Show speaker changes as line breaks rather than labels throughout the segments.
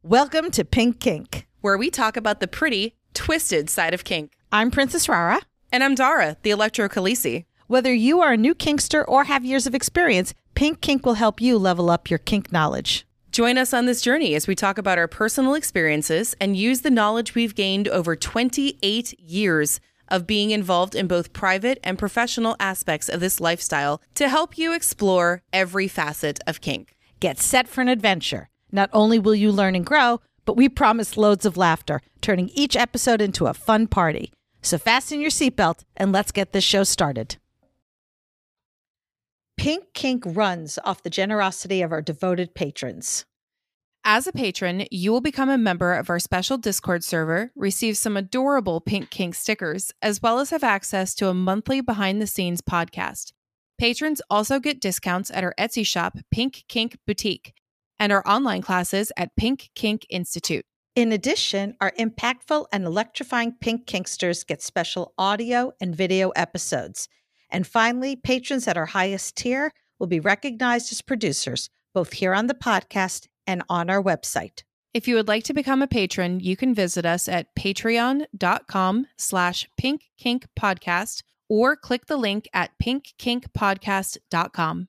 Welcome to Pink Kink,
where we talk about the pretty, twisted side of kink.
I'm Princess Rara.
And I'm Dara, the Electro Khaleesi.
Whether you are a new kinkster or have years of experience, Pink Kink will help you level up your kink knowledge.
Join us on this journey as we talk about our personal experiences and use the knowledge we've gained over 28 years of being involved in both private and professional aspects of this lifestyle to help you explore every facet of kink.
Get set for an adventure. Not only will you learn and grow, but we promise loads of laughter, turning each episode into a fun party. So fasten your seatbelt and let's get this show started. Pink Kink runs off the generosity of our devoted patrons.
As a patron, you will become a member of our special Discord server, receive some adorable Pink Kink stickers, as well as have access to a monthly behind-the-scenes podcast. Patrons also get discounts at our Etsy shop, Pink Kink Boutique, and our online classes at Pink Kink Institute.
In addition, our impactful and electrifying Pink Kinksters get special audio and video episodes. And finally, patrons at our highest tier will be recognized as producers, both here on the podcast and on our website.
If you would like to become a patron, you can visit us at patreon.com/pinkkinkpodcast or click the link at pinkkinkpodcast.com.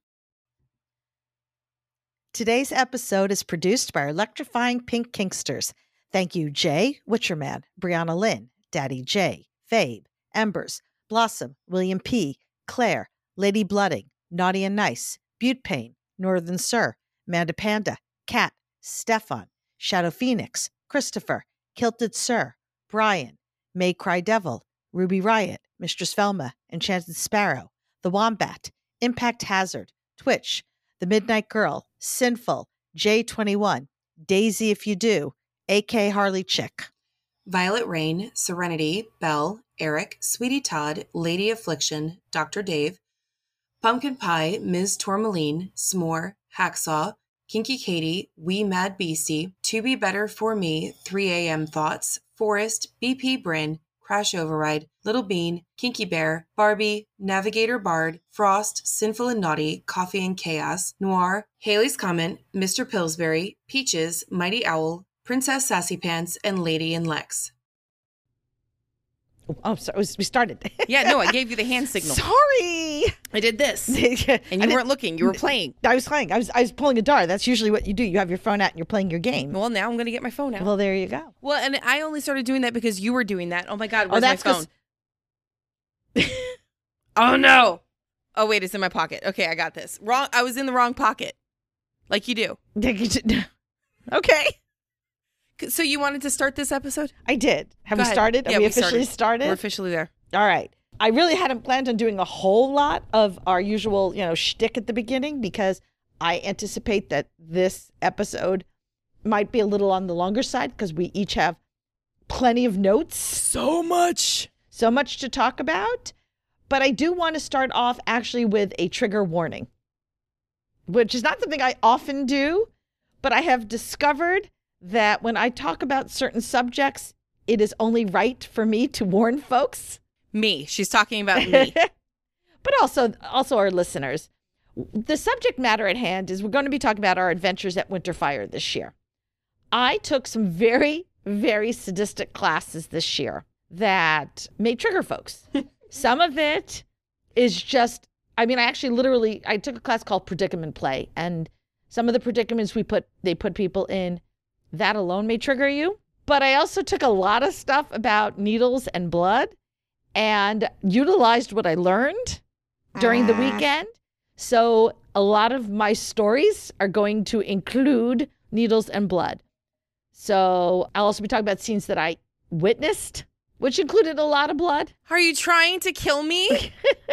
Today's episode is produced by our electrifying Pink Kinksters. Thank you, Jay, Witcherman, Brianna Lynn, Daddy J, Fabe, Embers, Blossom, William P, Claire, Lady Blooding, Naughty and Nice, Butte Pain, Northern Sir, Manda Panda, Kat, Stefan, Shadow Phoenix, Christopher, Kilted Sir, Brian, May Cry Devil, Ruby Riot, Mistress Velma, Enchanted Sparrow, The Wombat, Impact Hazard, Twitch, The Midnight Girl, Sinful, J21, Daisy If You Do, AK Harley Chick,
Violet Rain, Serenity, Belle, Eric, Sweetie Todd, Lady Affliction, Dr. Dave, Pumpkin Pie, Ms. Tourmaline, S'more, Hacksaw, Kinky Katie, Wee Mad Beastie, To Be Better For Me, 3 a.m. Thoughts, Forest, BP Bryn, Crash Override, Little Bean, Kinky Bear, Barbie, Navigator Bard, Frost, Sinful and Naughty, Coffee and Chaos, Noir, Haley's Comment, Mr. Pillsbury, Peaches, Mighty Owl, Princess Sassy Pants, and Lady and Lex.
Oh, sorry, we started.
Yeah, no, I gave you the hand signal.
Sorry.
I did this. And you weren't looking. You were playing.
I was playing. I was pulling a dart. That's usually what you do. You have your phone out and you're playing your game.
Well, now I'm going to get my phone out.
Well, there you go.
Well, and I only started doing that because you were doing that. Oh, my God. Where's my phone? Oh, no. Oh, wait. It's in my pocket. Okay, I got this. Wrong. I was in the wrong pocket. Like you do.
Okay.
So you wanted to start this episode?
I did. Have we started?
Yeah,
we officially started?
We're officially there.
All right. I really hadn't planned on doing a whole lot of our usual, shtick at the beginning because I anticipate that this episode might be a little on the longer side because we each have plenty of notes.
So much
to talk about. But I do want to start off actually with a trigger warning, which is not something I often do, but I have discovered that when I talk about certain subjects, it is only right for me to warn folks.
Me. She's talking about me.
But also our listeners. The subject matter at hand is we're going to be talking about our adventures at Winterfire this year. I took some very, very sadistic classes this year that may trigger folks. Some of it is just, I took a class called Predicament Play, and some of the predicaments they put people in, that alone may trigger you. But I also took a lot of stuff about needles and blood and utilized what I learned during the weekend. So a lot of my stories are going to include needles and blood. So I'll also be talking about scenes that I witnessed, which included a lot of blood.
Are you trying to kill me?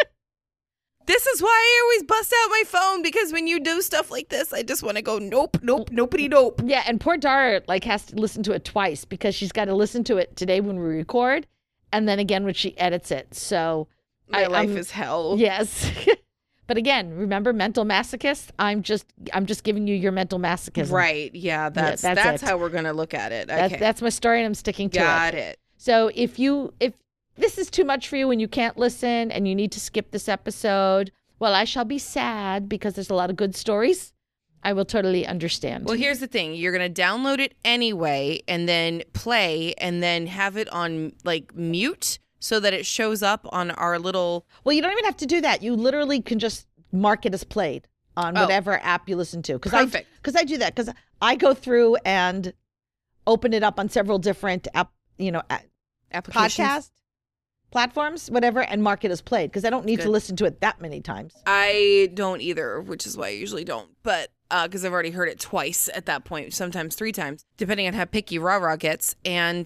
This is why I always bust out my phone, because when you do stuff like this, I just want to go, nope, nopey, nope.
Yeah, and poor Dara has to listen to it twice because she's got to listen to it today when we record and then again when she edits it. So
my life is hell.
Yes. But again, remember, mental masochist? I'm just giving you your mental masochism.
Right. Yeah, that's how we're going to look at it. Okay.
That's my story and I'm sticking to it.
Got it.
So if this is too much for you and you can't listen and you need to skip this episode, well, I shall be sad because there's a lot of good stories I will totally understand.
Well, here's the thing. You're going to download it anyway and then play and then have it on like mute so that it shows up on our little...
Well, you don't even have to do that. You literally can just mark it as played on whatever app you listen to.
Perfect.
Because I do that. Because I go through and open it up on several different
applications.
podcast platforms, whatever, and mark it as played. Because I don't need to listen to it that many times.
I don't either, which is why I usually don't. But because I've already heard it twice at that point, sometimes 3 times, depending on how picky Rah gets. And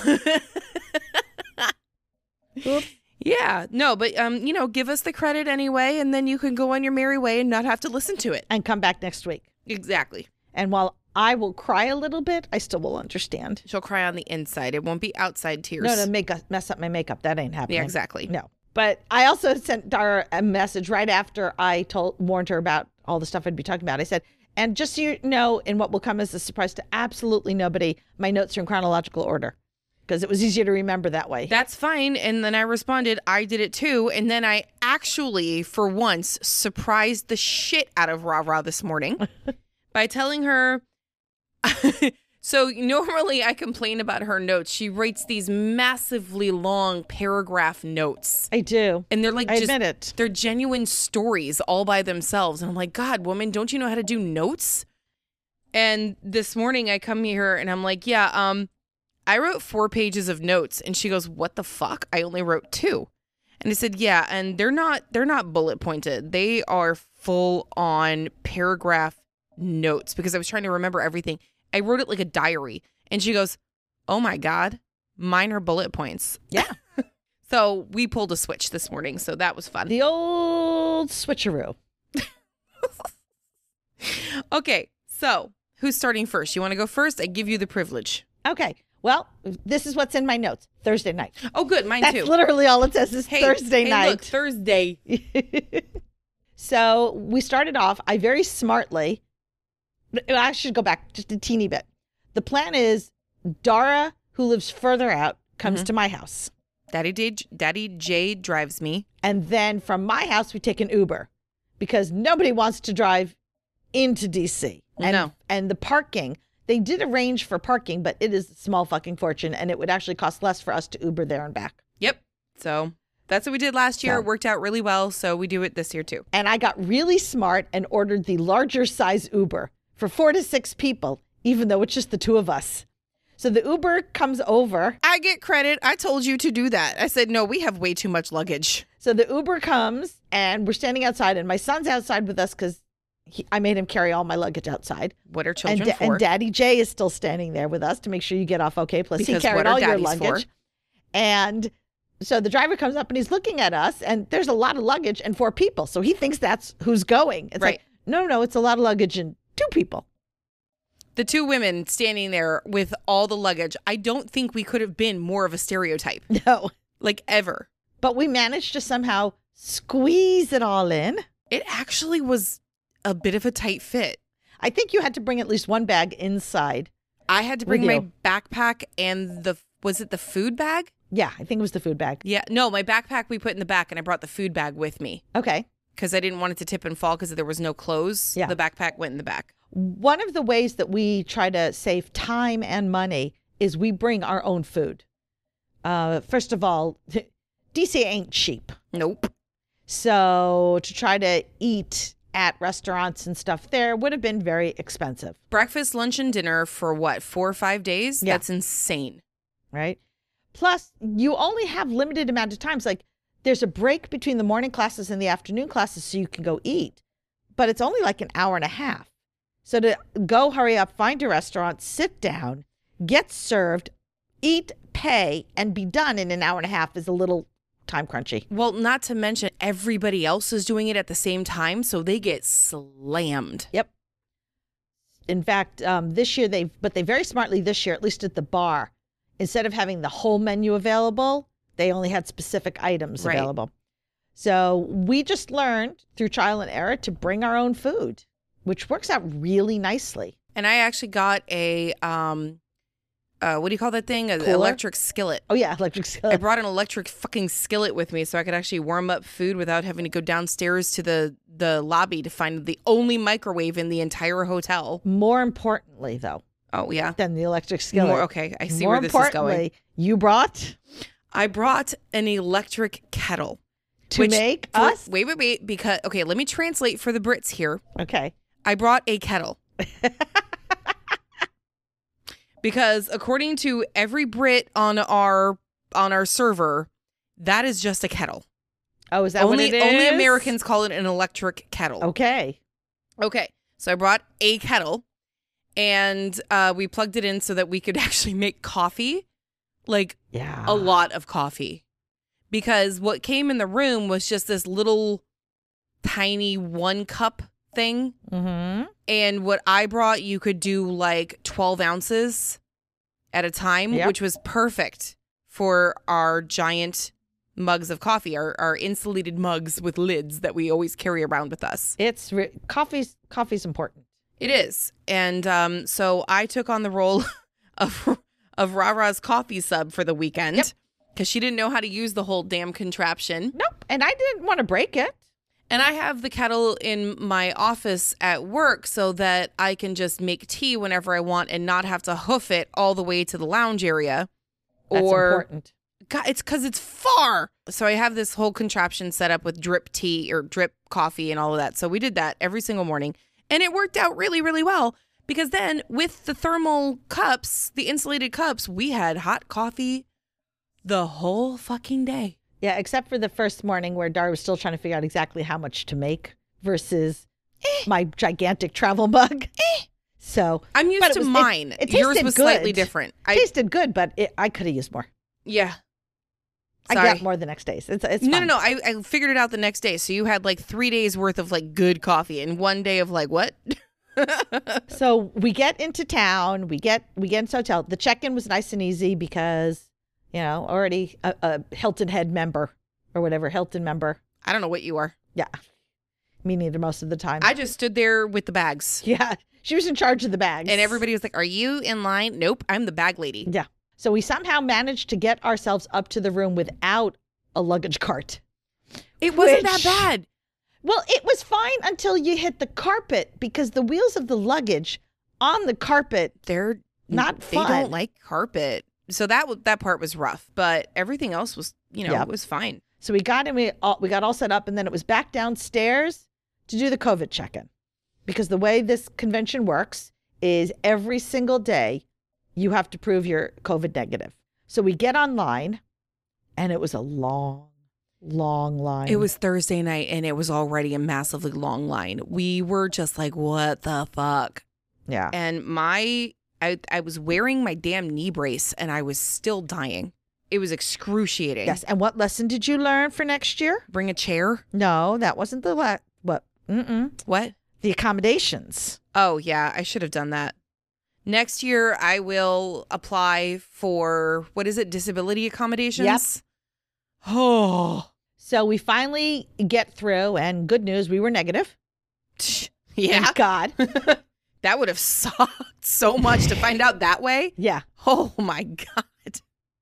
yeah, no, but give us the credit anyway, and then you can go on your merry way and not have to listen to it.
And come back next week.
Exactly.
And while I will cry a little bit, I still will understand.
She'll cry on the inside. It won't be outside tears.
No, to mess up my makeup. That ain't happening.
Yeah, exactly.
No. But I also sent Dara a message right after I warned her about all the stuff I'd be talking about. I said, and just so you know, in what will come as a surprise to absolutely nobody, my notes are in chronological order. Because it was easier to remember that way.
That's fine. And then I responded, I did it too. And then I actually, for once, surprised the shit out of Rah this morning by telling her. So normally I complain about her notes. She writes these massively long paragraph notes.
I do.
And they're like,
I admit it.
They're genuine stories all by themselves. And I'm like, God, woman, don't you know how to do notes? And this morning I come here and I'm like, yeah, I wrote 4 pages of notes. And she goes, what the fuck? I only wrote 2. And I said, yeah, and they're not bullet pointed. They are full on paragraph notes because I was trying to remember everything. I wrote it like a diary. And she goes, oh my God, mine are bullet points.
Yeah.
So we pulled a switch this morning. So that was fun.
The old switcheroo.
Okay. So who's starting first? You want to go first? I give you the privilege.
Okay. Well, this is what's in my notes. Thursday night.
Oh, good. Mine
That's
too.
literally all it says is Thursday night.
Look, Thursday.
So we started off, I very smartly, I should go back just a teeny bit. The plan is Dara, who lives further out, comes to my house.
Daddy J drives me.
And then from my house, we take an Uber because nobody wants to drive into DC. And the parking, they did arrange for parking, but it is a small fucking fortune. And it would actually cost less for us to Uber there and back.
Yep. So that's what we did last year. It worked out really well. So we do it this year too.
And I got really smart and ordered the larger size Uber for 4 to 6 people, even though it's just the 2 of us. So the Uber comes over.
I get credit. I told you to do that. I said, no, we have way too much luggage.
So the Uber comes and we're standing outside and my son's outside with us because I made him carry all my luggage outside.
What are children for?
And Daddy J is still standing there with us to make sure you get off okay. Plus
because
he carried all your luggage.
For?
And so the driver comes up and he's looking at us and there's a lot of luggage and 4 people. So he thinks that's who's going. It's
right.
Like, no, it's a lot of luggage and 2 people.
The 2 women standing there with all the luggage. I don't think we could have been more of a stereotype.
No.
Like ever.
But we managed to somehow squeeze it all in.
It actually was a bit of a tight fit.
I think you had to bring at least 1 bag inside.
I had to bring my backpack and was it the food bag?
Yeah, I think it was the food bag.
Yeah. No, my backpack we put in the back and I brought the food bag with me.
Okay.
Because I didn't want it to tip and fall because there was no clothes.
Yeah.
The backpack went in the back.
One of the ways that we try to save time and money is we bring our own food. First of all, DC ain't cheap.
Nope.
So to try to eat at restaurants and stuff there would have been very expensive.
Breakfast, lunch, and dinner for what, 4 or 5 days?
Yeah.
That's insane.
Right? Plus, you only have limited amount of times. Like there's a break between the morning classes and the afternoon classes so you can go eat. But it's only like an hour and a half. So to go, hurry up, find a restaurant, sit down, get served, eat, pay, and be done in an hour and a half is a little time crunchy.
Well, not to mention everybody else is doing it at the same time, so they get slammed.
Yep. In fact, this year, they very smartly this year, at least at the bar, instead of having the whole menu available, they only had specific items available. So we just learned through trial and error to bring our own food, which works out really nicely.
And I actually got a what do you call that thing? An
Cooler?
electric skillet.
Oh, yeah, electric
I
skillet.
brought an electric fucking skillet with me so I could actually warm up food without having to go downstairs to the lobby to find the only microwave in the entire hotel.
More importantly, though,
Oh, yeah.
than the electric skillet.
Okay, I see
More
where this is going.
importantly, you brought
I brought an electric kettle.
to make us.
Wait, because, okay, let me translate for the Brits here.
Okay.
I brought a kettle. Because according to every Brit on our server, that is just a kettle.
Oh, is that what it is?
Only Americans call it an electric kettle.
Okay.
Okay. So I brought a kettle and we plugged it in so that we could actually make coffee. Like
Yeah.
a lot of coffee. Because what came in the room was just this little tiny 1 cup thing.
Mm-hmm.
And what I brought, you could do like 12 ounces at a time,
Yep.
which was perfect for our giant mugs of coffee, our insulated mugs with lids that we always carry around with us.
It's coffee's important.
It is. And so I took on the role of Rara's coffee sub for the weekend.
Yep.
Because she didn't know how to use the whole damn contraption.
Nope. And I didn't want to break it.
And I have the kettle in my office at work so that I can just make tea whenever I want and not have to hoof it all the way to the lounge area.
That's important.
God, it's because it's far. So I have this whole contraption set up with drip tea or drip coffee and all of that. So we did that every single morning. And it worked out really, really well. Because then with the thermal cups, the insulated cups, we had hot coffee the whole fucking day.
Yeah, except for the first morning where Dar was still trying to figure out exactly how much to make versus my gigantic travel mug. So
I'm
but
used
it
to
was-
mine.
it
Yours
tasted
was slightly
good.
different.
tasted good, but I could have used more.
Yeah.
I
Sorry.
got more the next day. It's
No.
fine.
I figured it out the next day. So you had like 3 days worth of like good coffee and 1 day of like what?
So we get into town. We get into the hotel. The check-in was nice and easy because, you know, already a Hilton Head member or whatever, Hilton member.
I don't know what you are.
Yeah. Me neither most of the time.
I just stood there with the bags.
yeah. She was in charge of the bags.
And everybody was like, "Are you in line?" Nope, I'm the bag lady.
Yeah. So we somehow managed to get ourselves up to the room without a luggage cart.
It wasn't that
Which-
bad.
Well, it was fine until you hit the carpet because the wheels of the luggage on the carpet,
They're
Not
They
fun.
don't like carpet. So that part was rough, but everything else was,
Yep.
it was fine.
so we got in, we got all set up, and then it was back downstairs to do the COVID check-in. Because the way this convention works is every single day you have to prove you're COVID negative. So we get online, and it was a long line.
It was Thursday night and it was already a massively long line. We were just like, what the fuck?
Yeah.
And I was wearing my damn knee brace and I was still dying. It was excruciating.
Yes. And what lesson did you learn for next year?
Bring a chair.
No, that wasn't the what?
What?
The accommodations.
Oh, yeah. I should have done that. Next year, I will apply for, what is it? Disability accommodations?
Yep.
Oh.
So we finally get through, and good news, we were negative.
Yeah.
Thank God.
That would have sucked so much to find out that way.
Yeah.
Oh, my God.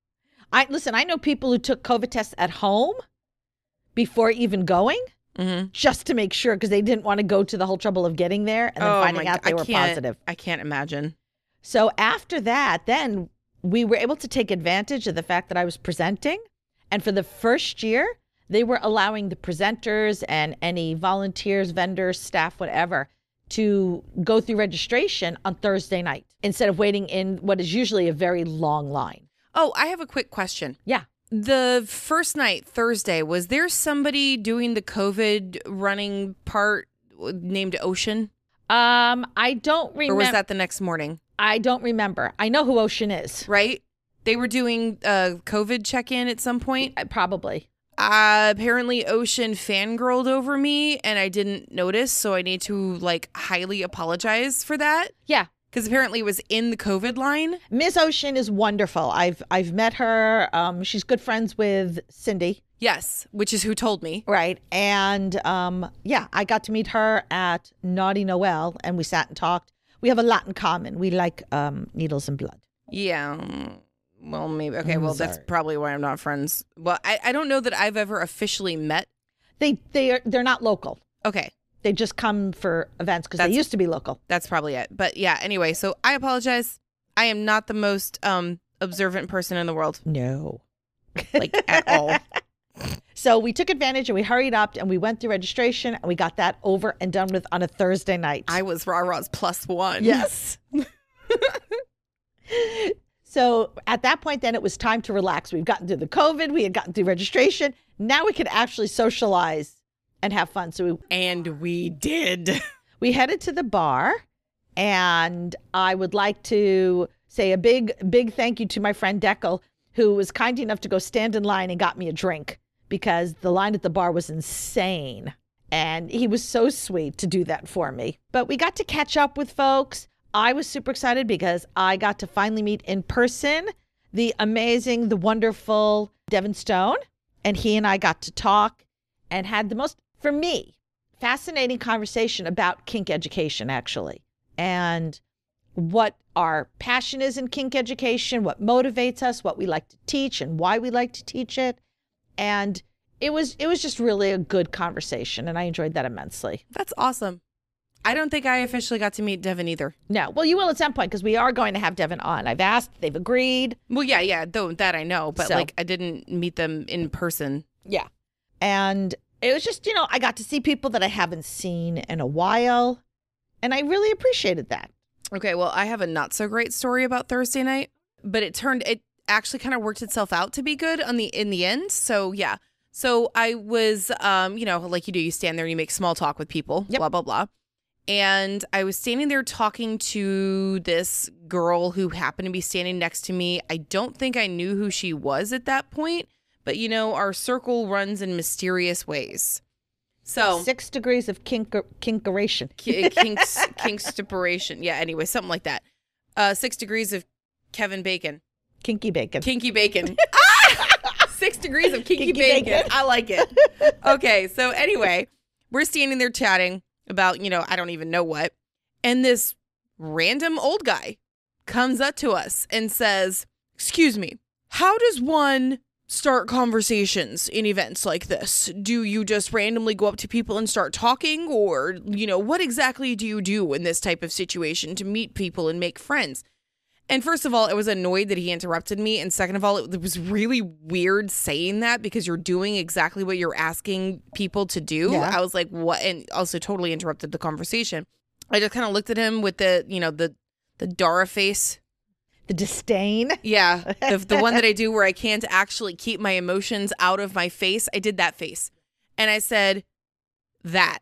I know people who took COVID tests at home before even going,
Mm-hmm.
just to make sure, because they didn't want to go to the whole trouble of getting there and then finding out they were positive.
I can't imagine.
So after that, then we were able to take advantage of the fact that I was presenting. And for the first year, they were allowing the presenters and any volunteers, vendors, staff, whatever, to go through registration on Thursday night instead of waiting in what is usually a very long line.
Oh, I have a quick question.
Yeah.
The first night, Thursday, was there somebody doing the COVID running part named Ocean?
I don't remember.
Or was that the next morning?
I don't remember. I know who Ocean is.
Right? They were doing a COVID check-in at some point.
Probably.
Apparently Ocean fangirled over me and I didn't notice, so I need to highly apologize for that.
Yeah.
Because apparently it was in the COVID line.
Miss Ocean is wonderful. I've met her. She's good friends with Cindy.
Yes, which is who told me.
Right. And I got to meet her at Naughty Noel and we sat and talked. We have a lot in common. We like needles and blood.
Yeah. Well, maybe. Okay, well, that's
sorry.
probably why I'm not friends. Well, I don't know that I've ever officially met.
They're not local.
Okay,
They just come for events because they
That's-
used to be local.
that's probably it. But yeah, anyway, so I apologize. I am not the most observant person in the world,
No.
like at all.
So we took advantage and we hurried up and we went through registration and we got that over and done with on a Thursday night.
I was Rah-Rah's +1.
Yes. So at that point, then it was time to relax. We've gotten through the COVID. We had gotten through registration. Now we could actually socialize and have fun. So
And we did.
we headed to the bar, and I would like to say a big thank you to my friend Deckel, who was kind enough to go stand in line and got me a drink because the line at the bar was insane. And he was so sweet to do that for me. But we got to catch up with folks. I was super excited because I got to finally meet in person the amazing, the wonderful Devin Stone. And he and I got to talk and had the most, for me, fascinating conversation about kink education, actually. And what our passion is in kink education, what motivates us, what we like to teach, and why we like to teach it. And it was just really a good conversation, and I enjoyed that immensely.
That's awesome. I don't think I officially got to meet Devin either.
No, well, you will at some point because we are going to have Devin on. I've asked, they've agreed.
Well, yeah, though that I know, but
So-
like I didn't meet them in person.
Yeah. And it was just, I got to see people that I haven't seen in a while, and I really appreciated that.
Okay, well, I have a not so great story about Thursday night, but it actually kind of worked itself out to be good in the end. So yeah. So I was like you do, you stand there and you make small talk with people,
Yep.
blah, blah, blah. And I was standing there talking to this girl who happened to be standing next to me. I don't think I knew who she was at that point, but our circle runs in mysterious ways. So
6 degrees of kinkeration.
Kinkstiperation. Yeah, anyway, something like that. 6 degrees of Kevin Bacon.
Kinky bacon.
Kinky bacon. 6 degrees of kinky,
Kinky
bacon.
bacon.
I like it. Okay, so anyway, we're standing there chatting about, I don't even know what. And this random old guy comes up to us and says, "Excuse me, how does one start conversations in events like this? Do you just randomly go up to people and start talking? Or, what exactly do you do in this type of situation to meet people and make friends?" And first of all, I was annoyed that he interrupted me. And second of all, it was really weird saying that because you're doing exactly what you're asking people to do.
Yeah.
I was like, what? And also totally interrupted the conversation. I just kind of looked at him with the Dara face.
The disdain.
Yeah. The one that I do where I can't actually keep my emotions out of my face. I did that face. And I said, that,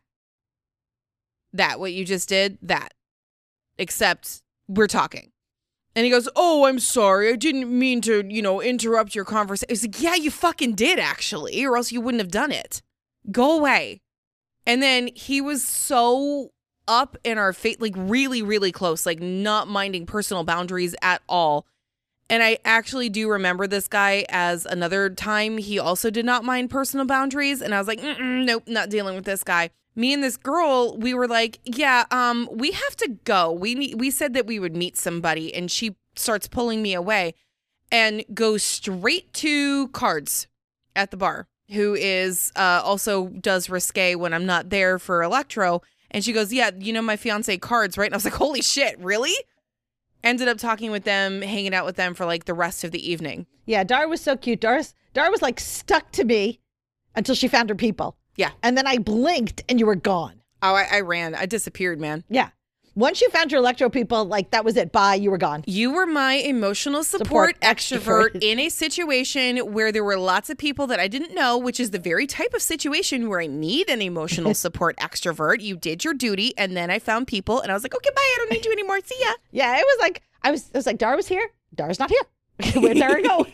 what you just did, that. Except we're talking. And he goes, "Oh, I'm sorry. I didn't mean to, interrupt your conversation." I was like, "Yeah, you fucking did, actually, or else you wouldn't have done it. Go away." And then he was so up in our face, like really, really close, like not minding personal boundaries at all. And I actually do remember this guy as another time he also did not mind personal boundaries. And I was like, nope, not dealing with this guy. Me and this girl, we were like, yeah, we have to go. We said that we would meet somebody, and she starts pulling me away and goes straight to Cards at the bar, who is also does risque when I'm not there for electro. And she goes, "Yeah, my fiance Cards, right?" And I was like, holy shit, really? Ended up talking with them, hanging out with them for like the rest of the evening.
Yeah, Dara was so cute. Dara was like stuck to me until she found her people.
Yeah.
And then I blinked and you were gone.
Oh, I ran. I disappeared, man.
Yeah. Once you found your electro people, like that was it. Bye. You were gone.
You were my emotional support extrovert in a situation where there were lots of people that I didn't know, which is the very type of situation where I need an emotional support extrovert. You did your duty, and then I found people, and I was like, okay, bye. I don't need you anymore. See ya.
Yeah, it was like it was like Dara was here. Dara's not here. Where'd Dara go?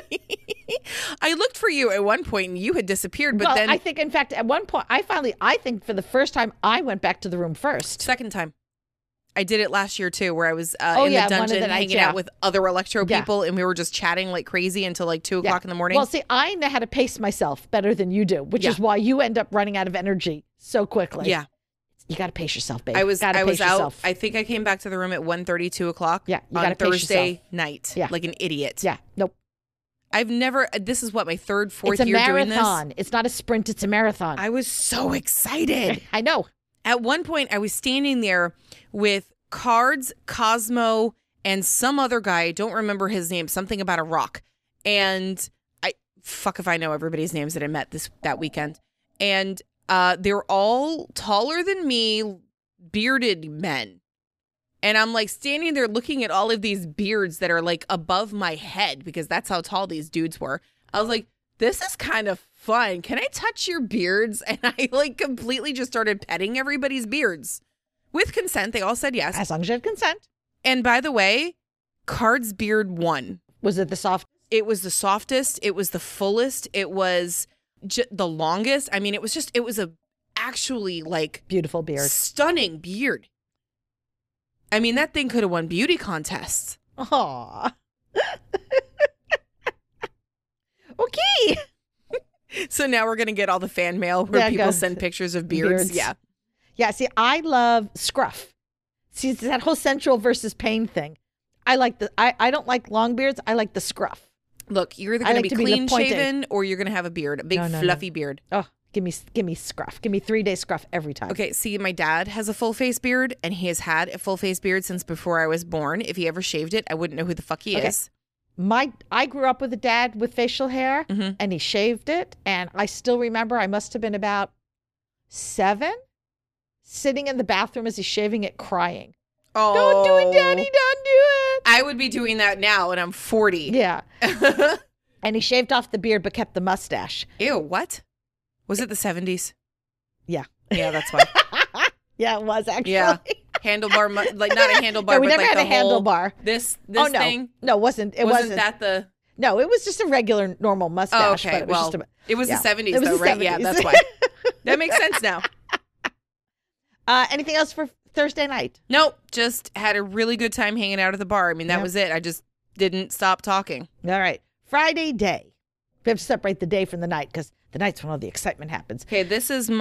I looked for you at one point, and you had disappeared. But
well,
then
I think, in fact, at one point, I think for the first time, I went back to the room first.
second time. I did it last year too, where I was in
one
the
of
dungeon
the nights,
hanging
yeah.
out with other electro
Yeah.
people, and we were just chatting like crazy until like 2 o'clock in the morning.
Well, see, I know how to pace myself better than you do, which
Yeah.
is why you end up running out of energy so quickly.
Yeah.
You got to pace yourself, babe.
I was
Gotta pace
out.
yourself.
I think I came back to the room at 1:30, 2 o'clock.
Yeah, you
on
gotta pace
Thursday
yourself.
night.
Yeah.
Like an idiot.
Yeah, nope.
I've never. This is what my third, fourth
It's a
year doing this.
marathon. It's not a sprint. It's a marathon.
I was so excited.
I know.
At one point, I was standing there with Cards, Cosmo, and some other guy. I don't remember his name. Something about a rock. And fuck if I know everybody's names that I met that weekend. And they're all taller than me, bearded men. And I'm like standing there looking at all of these beards that are like above my head because that's how tall these dudes were. I was like, this is kind of fun. Can I touch your beards? And I like completely just started petting everybody's beards with consent. They all said yes.
As long as you had consent.
And by the way, Card's beard won.
Was it the soft?
It was the softest. It was the fullest. It was the longest. I mean, it was a actually like
Beautiful beard.
stunning beard. I mean, that thing could have won beauty contests.
Aw. Okay.
So now we're going to get all the fan mail where
Yeah,
people
go.
send pictures of beards.
Beards.
Yeah.
Yeah, see, I love scruff. See, it's that whole sensual versus pain thing. I don't like long beards. I like the scruff.
Look, you're either
I
going
like
to
to
be
be
clean
pointed.
shaven or you're going to have a beard, a big
No, no,
fluffy beard.
Oh, give me scruff. Give me 3-day scruff every time.
Okay, see, my dad has a full face beard and he has had a full face beard since before I was born. If he ever shaved it, I wouldn't know who the fuck he
Okay.
is.
I grew up with a dad with facial hair,
Mhm.
and he shaved it, and I still remember I must have been about 7, sitting in the bathroom as he's shaving it, crying.
Oh.
Don't do it, Daddy! Don't do it!
I would be doing that now and I'm 40.
Yeah. And he shaved off the beard but kept the mustache.
Ew, what? Was it the 70s?
Yeah.
Yeah, that's why.
Yeah, it was actually.
Yeah. Handlebar, like not a handlebar,
No, we
but
never
like
had
the
a
whole,
handlebar.
This
Oh no,
thing.
no, it wasn't. It
wasn't that the?
No, it was just a regular, normal mustache.
Oh, okay.
But it was
Well,
just
it was
yeah.
the 70s
It was
though,
the
right? Yeah,
70s.
that's why. That makes sense now.
Anything else for Thursday night?
Nope. Just had a really good time hanging out at the bar. I mean, that
Yep.
was it. I just didn't stop talking.
All right, Friday day. We have to separate the day from the night because the night's when all the excitement happens.
Okay, this is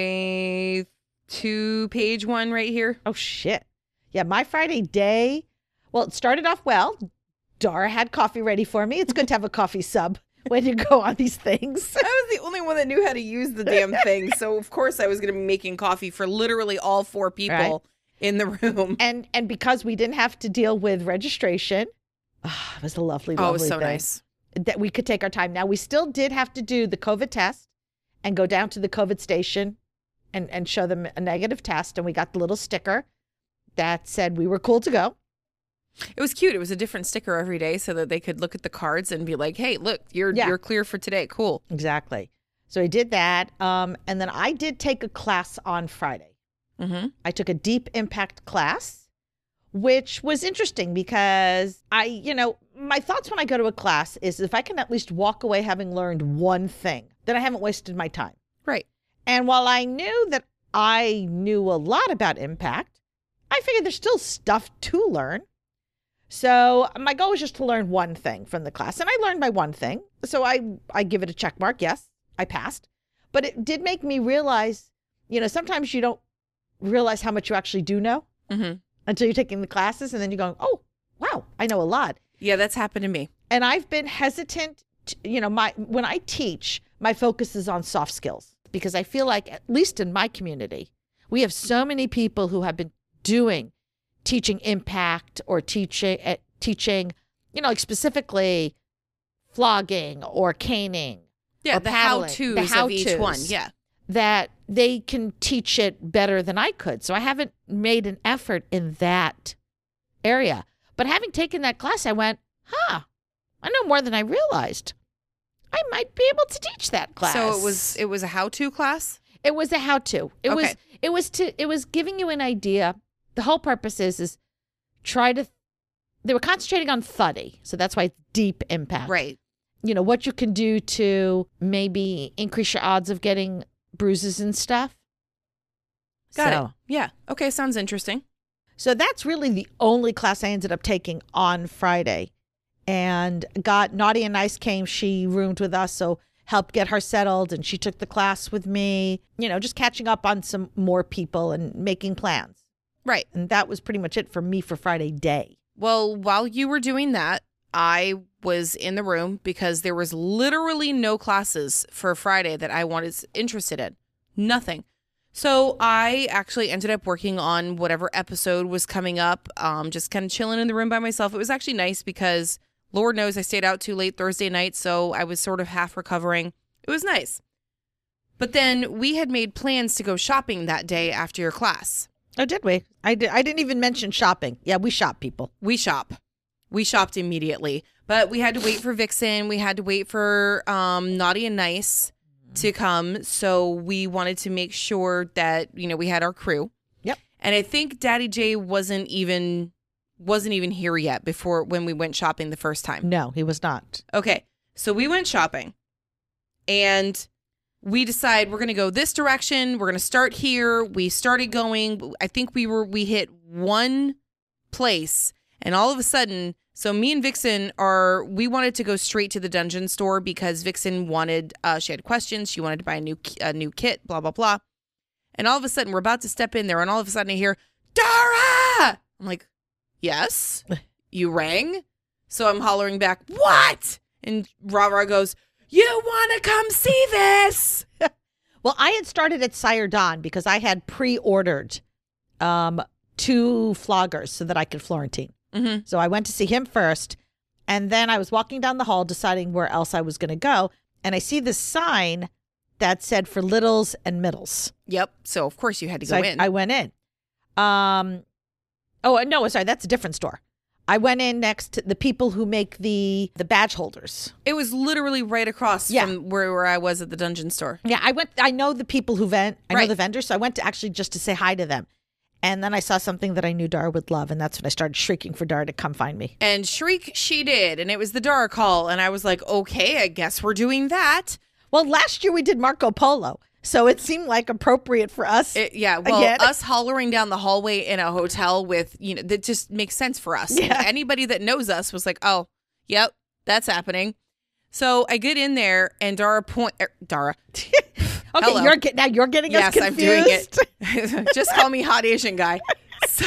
my 2-page one right here.
Oh shit! Yeah, my Friday day. Well, it started off well. Dara had coffee ready for me. It's good to have a coffee sub when you go on these things.
I was the only one that knew how to use the damn thing. So, of course, I was going to be making coffee for literally all 4 people
Right.
in the room.
And because we didn't have to deal with registration, it was a lovely, lovely
Oh, it was so
thing.
nice.
That we could take our time. Now, we still did have to do the COVID test and go down to the COVID station and show them a negative test. And we got the little sticker that said we were cool to go.
It was cute. It was a different sticker every day so that they could look at the cards and be like, hey, look, you're clear for today. Cool.
Exactly. So I did that. And then I did take a class on Friday.
Mm-hmm.
I took a deep impact class, which was interesting because my thoughts when I go to a class is if I can at least walk away having learned one thing, then I haven't wasted my time.
Right.
And while I knew that I knew a lot about impact, I figured there's still stuff to learn. So my goal was just to learn one thing from the class. And I learned my one thing. So I give it a check mark. Yes, I passed. But it did make me realize, sometimes you don't realize how much you actually do know until you're taking the classes. And then you're going, oh, wow, I know a lot.
Yeah, that's happened to me.
And I've been hesitant, when I teach, my focus is on soft skills because I feel like, at least in my community, we have so many people who have been teaching impact or teaching, like specifically flogging or caning.
Yeah,
or
the
paddling,
how-tos of each one. Yeah.
That they can teach it better than I could. So I haven't made an effort in that area. But having taken that class, I went, I know more than I realized. I might be able to teach that class.
So it was a how-to class?
It was a how-to. It
Okay.
was giving you an idea. The whole purpose is they were concentrating on thuddy. So that's why it's deep impact.
Right.
What you can do to maybe increase your odds of getting bruises and stuff.
Got it. Yeah. Okay, sounds interesting.
So that's really the only class I ended up taking on Friday. And got Naughty and Nice came. She roomed with us. So help get her settled. And she took the class with me, just catching up on some more people and making plans.
Right.
And that was pretty much it for me for Friday day.
Well, while you were doing that, I was in the room because there was literally no classes for Friday that I was interested in. Nothing. So I actually ended up working on whatever episode was coming up, just kind of chilling in the room by myself. It was actually nice because Lord knows I stayed out too late Thursday night, so I was sort of half recovering. It was nice. But then we had made plans to go shopping that day after your class.
Oh, did we? I didn't even mention shopping. Yeah, we shop, people.
We shop. We shopped immediately. But we had to wait for Vixen. We had to wait for Naughty and Nice to come. So we wanted to make sure that, we had our crew.
Yep.
And I think Daddy J wasn't even here yet when we went shopping the first time.
No, he was not.
Okay. So we went shopping and we decide we're going to go this direction. We're going to start here. We started going. I think we hit one place and all of a sudden, so me and Vixen we wanted to go straight to the dungeon store because Vixen wanted, she had questions. She wanted to buy a new kit, blah, blah, blah. And all of a sudden we're about to step in there and all of a sudden I hear, Dara! I'm like, yes, you rang? So I'm hollering back, what? And Rara goes, you want to come see this?
Well, I had started at Sire Don because I had pre-ordered 2 floggers so that I could Florentine.
Mm-hmm.
So I went to see him first. And then I was walking down the hall deciding where else I was going to go. And I see this sign that said for littles and middles.
Yep. So, of course, you had to go in.
I went in. Oh, no, sorry. That's a different store. I went in next to the people who make the badge holders.
It was literally right across from where I was at the dungeon store.
Yeah, I know the people who I know
Right.
the vendors. So I went to actually just to say hi to them. And then I saw something that I knew Dara would love. And that's when I started shrieking for Dara to come find me.
And shriek she did. And it was the Dara call. And I was like, okay, I guess we're doing that.
Well, last year we did Marco Polo. So it seemed like appropriate for us.
Us hollering down the hallway in a hotel with, that just makes sense for us.
Yeah.
Anybody that knows us was like, oh, yep, that's happening. So I get in there and Dara.
Okay,
Hello.
you're getting us confused.
Yes, I'm doing it. Just call me hot Asian guy. So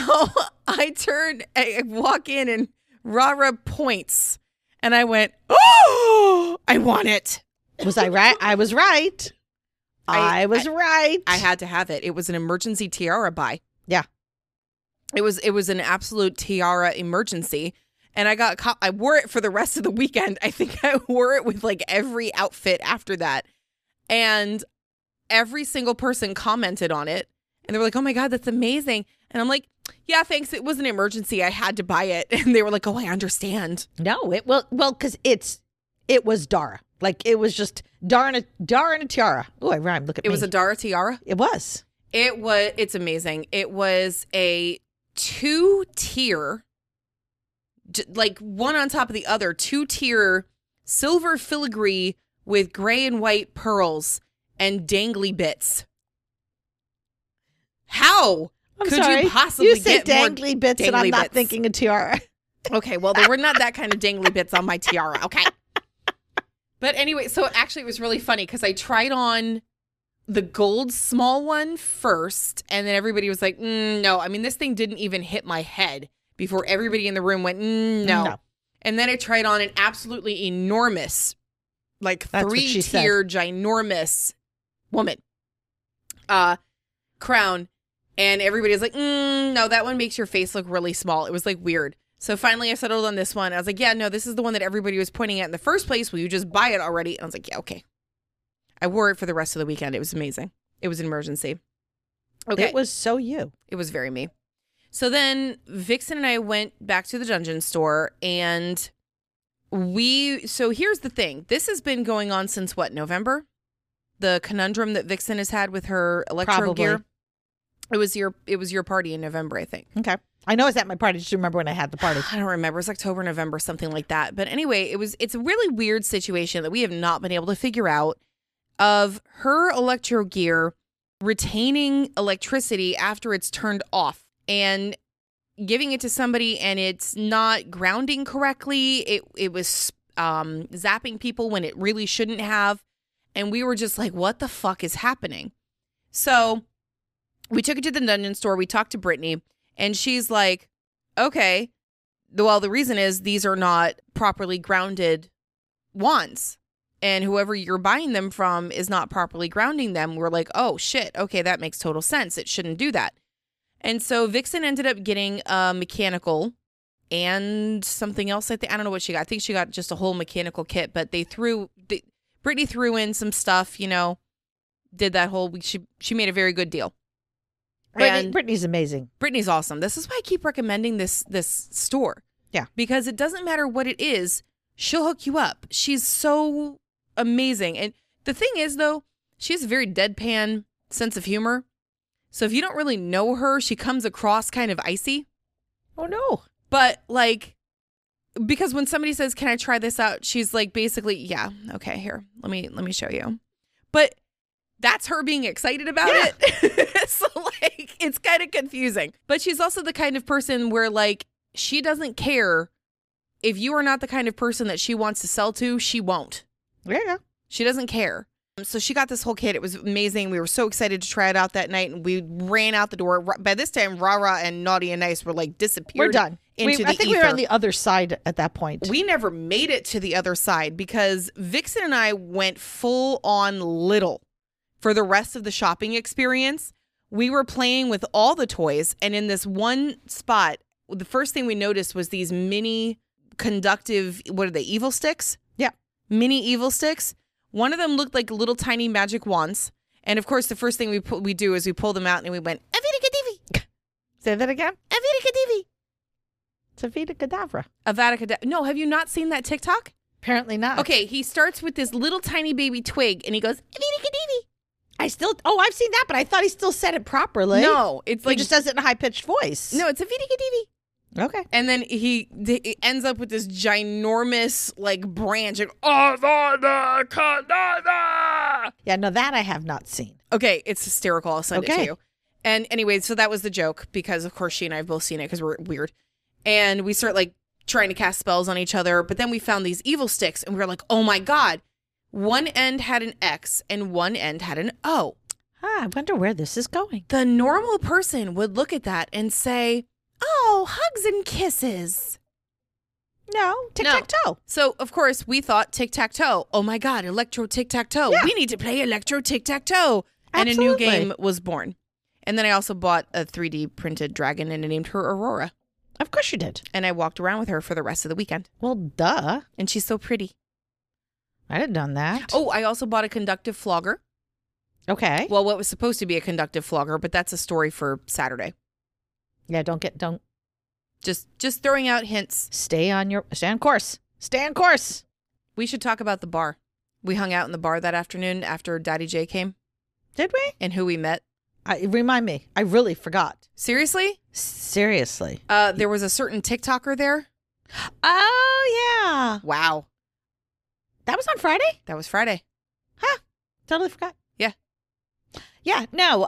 I walk in and Rara points and I went, oh, I want it.
Was I right? I was right. I was right.
I had to have it. It was an emergency tiara buy.
Yeah.
It was an absolute tiara emergency. And I wore it for the rest of the weekend. I think I wore it with like every outfit after that. And every single person commented on it. And they were like, oh my God, that's amazing. And I'm like, yeah, thanks. It was an emergency. I had to buy it. And they were like, oh, I understand.
No, because it was Dara. Like it was just Dara and a tiara. Oh, I rhymed. Look at me.
It was a Dara tiara?
It was.
It's amazing. It was a 2-tier, like one on top of the other, 2-tier silver filigree with gray and white pearls and dangly bits. How could you possibly
get
more
dangly bits and I'm not thinking a tiara?
Okay, well, there were not that kind of dangly bits on my tiara, okay? But anyway, so actually it was really funny because I tried on the gold small one first, and then everybody was like, no. I mean, this thing didn't even hit my head before everybody in the room went, no. And then I tried on an absolutely enormous, like 3-tier, ginormous woman crown. And everybody was like, no, that one makes your face look really small. It was like weird. So finally I settled on this one. I was like, yeah, no, this is the one that everybody was pointing at in the first place. Will you just buy it already? And I was like, yeah, okay. I wore it for the rest of the weekend. It was amazing. It was an emergency. Okay.
It was so you.
It was very me. So then Vixen and I went back to the dungeon store and so here's the thing. This has been going on since what, November? The conundrum that Vixen has had with her electro gear. It was your party in November, I think.
Okay. I know I was at my party. Just remember when I had the party.
I don't remember. It was October, November, something like that. But anyway, it's a really weird situation that we have not been able to figure out of her electro gear retaining electricity after it's turned off and giving it to somebody and it's not grounding correctly. It was zapping people when it really shouldn't have. And we were just like, what the fuck is happening? So we took it to the dungeon store. We talked to Brittany, and she's like, okay, well, the reason is these are not properly grounded wands. And whoever you're buying them from is not properly grounding them. We're like, oh, shit. Okay, that makes total sense. It shouldn't do that. And so Vixen ended up getting a mechanical and something else. I don't know what she got. I think she got just a whole mechanical kit, but Brittany threw in some stuff, did that whole, she made a very good deal.
Brittany's amazing.
Brittany's awesome. This is why I keep recommending this store.
Yeah.
Because it doesn't matter what it is, she'll hook you up. She's so amazing. And the thing is, though, she has a very deadpan sense of humor. So if you don't really know her, she comes across kind of icy.
Oh, no.
But like, because when somebody says, can I try this out? She's like, basically, yeah, okay, here, let me show you. But that's her being excited about it. So like, it's kind of confusing. But she's also the kind of person where like, she doesn't care if you are not the kind of person that she wants to sell to, she won't.
Yeah.
She doesn't care. So she got this whole kit. It was amazing. We were so excited to try it out that night, and we ran out the door. By this time, Rara and Naughty and Nice were like disappeared.
We're done. I think we were on the other side at that point.
We never made it to the other side because Vixen and I went full on little for the rest of the shopping experience. We were playing with all the toys, and in this one spot, the first thing we noticed was these mini conductive, what are they, evil sticks?
Yeah.
Mini evil sticks. One of them looked like little tiny magic wands. And of course, the first thing we do is we pull them out and we went, Avita Kedavra.
Say that again?
Avita Kedavra.
It's Avita Kedavra.
Avada Kedavra. No, have you not seen that TikTok?
Apparently not.
Okay, he starts with this little tiny baby twig and he goes, Avita Kedavra.
I've seen that, but I thought he still said it properly.
No, it's like,
he just does it in a high-pitched voice.
No, it's Avita Kedavra.
Okay.
And then he ends up with this ginormous like branch and Avada Kedavra.
Yeah, no, that I have not seen.
Okay, it's hysterical. I'll send it to you. And anyway, so that was the joke because of course she and I have both seen it because we're weird. And we start like trying to cast spells on each other, but then we found these evil sticks and we were like, oh my God. One end had an X and one end had an O.
I wonder where this is going.
The normal person would look at that and say, oh, hugs and kisses.
No, tic-tac-toe.
So, of course, we thought tic-tac-toe. Oh, my God, electro tic-tac-toe.
Yeah.
We need to play electro tic-tac-toe. And a new game was born. And then I also bought a 3D printed dragon and I named her Aurora.
Of course you did.
And I walked around with her for the rest of the weekend.
Well, duh.
And she's so pretty.
I'd have done that.
Oh, I also bought a conductive flogger.
Okay.
Well, what was supposed to be a conductive flogger, but that's a story for Saturday.
Yeah, don't.
Just throwing out hints.
Stay on course. Stay on course.
We should talk about the bar. We hung out in the bar that afternoon after Daddy J came.
Did we?
And who we met.
Remind me. I really forgot.
Seriously?
Seriously.
There was a certain TikToker there.
Oh, yeah.
Wow.
That was on Friday?
That was Friday.
Huh. Totally forgot.
Yeah.
Yeah. No.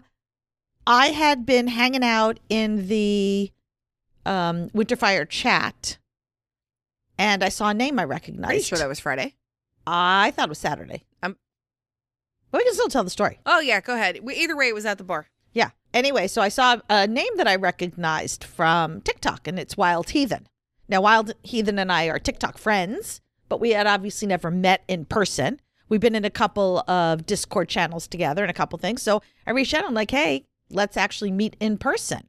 I had been hanging out in the Winterfire chat, and I saw a name I recognized.
Pretty sure that was Friday.
I thought it was Saturday. But we can still tell the story.
Oh, yeah. Go ahead. Either way, it was at the bar.
Yeah. Anyway, so I saw a name that I recognized from TikTok, and it's Wild Heathen. Now, Wild Heathen and I are TikTok friends, but we had obviously never met in person. We've been in a couple of Discord channels together and a couple things. So I reached out. I'm like, hey, let's actually meet in person.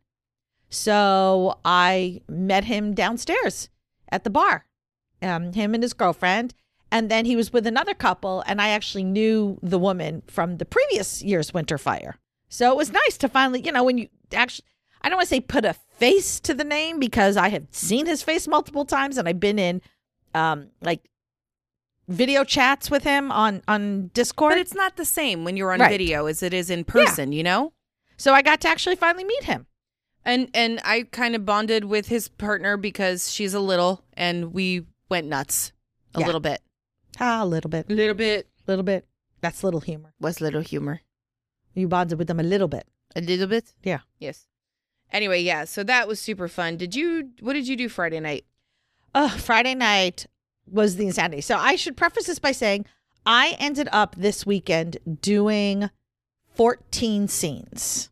So I met him downstairs at the bar, him and his girlfriend. And then he was with another couple, and I actually knew the woman from the previous year's Winterfire. So it was nice to finally, when you actually, I don't want to say put a face to the name because I have seen his face multiple times, and I've been in like video chats with him on Discord.
But it's not the same when you're on
Right.
video as it is in person, you know?
So I got to actually finally meet him.
And I kind of bonded with his partner because she's a little, and we went nuts a
Yeah.
little bit.
A little bit.
Little bit.
Little bit. That's little humor.
Was little humor.
You bonded with them a little bit.
A little bit?
Yeah.
Yes. Anyway, yeah, so that was super fun. What did you do Friday night?
Friday night was the insanity. So I should preface this by saying I ended up this weekend doing 14 scenes.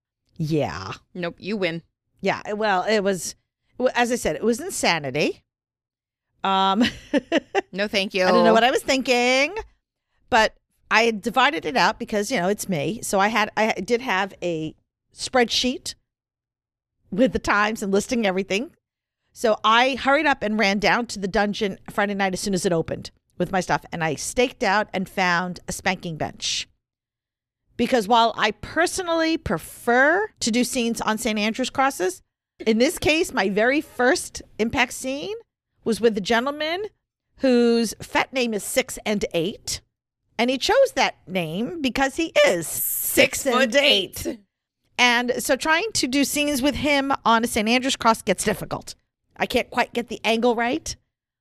Yeah.
Nope, you win.
Yeah. Well, it was, as I said, it was insanity.
No, thank you.
I don't know what I was thinking, but I had divided it out because, it's me. So I did have a spreadsheet with the times and listing everything. So I hurried up and ran down to the dungeon Friday night as soon as it opened with my stuff. And I staked out and found a spanking bench. Because while I personally prefer to do scenes on St. Andrew's crosses, in this case, my very first impact scene was with a gentleman whose fet name is 6 and 8. And he chose that name because he is 6 and 8. And so trying to do scenes with him on a St. Andrew's cross gets difficult. I can't quite get the angle right.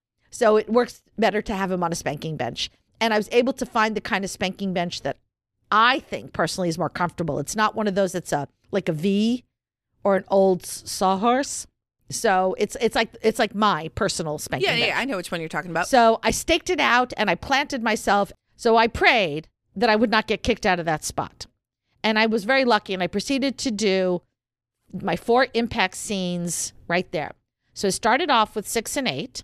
So it works better to have him on a spanking bench. And I was able to find the kind of spanking bench that I think personally is more comfortable. It's not one of those that's like a V or an old sawhorse. So it's like my personal spanking bench.
Yeah, I know which one you're talking about.
So I staked it out and I planted myself. So I prayed that I would not get kicked out of that spot. And I was very lucky, and I proceeded to do my 4 impact scenes right there. So I started off with 6 and 8,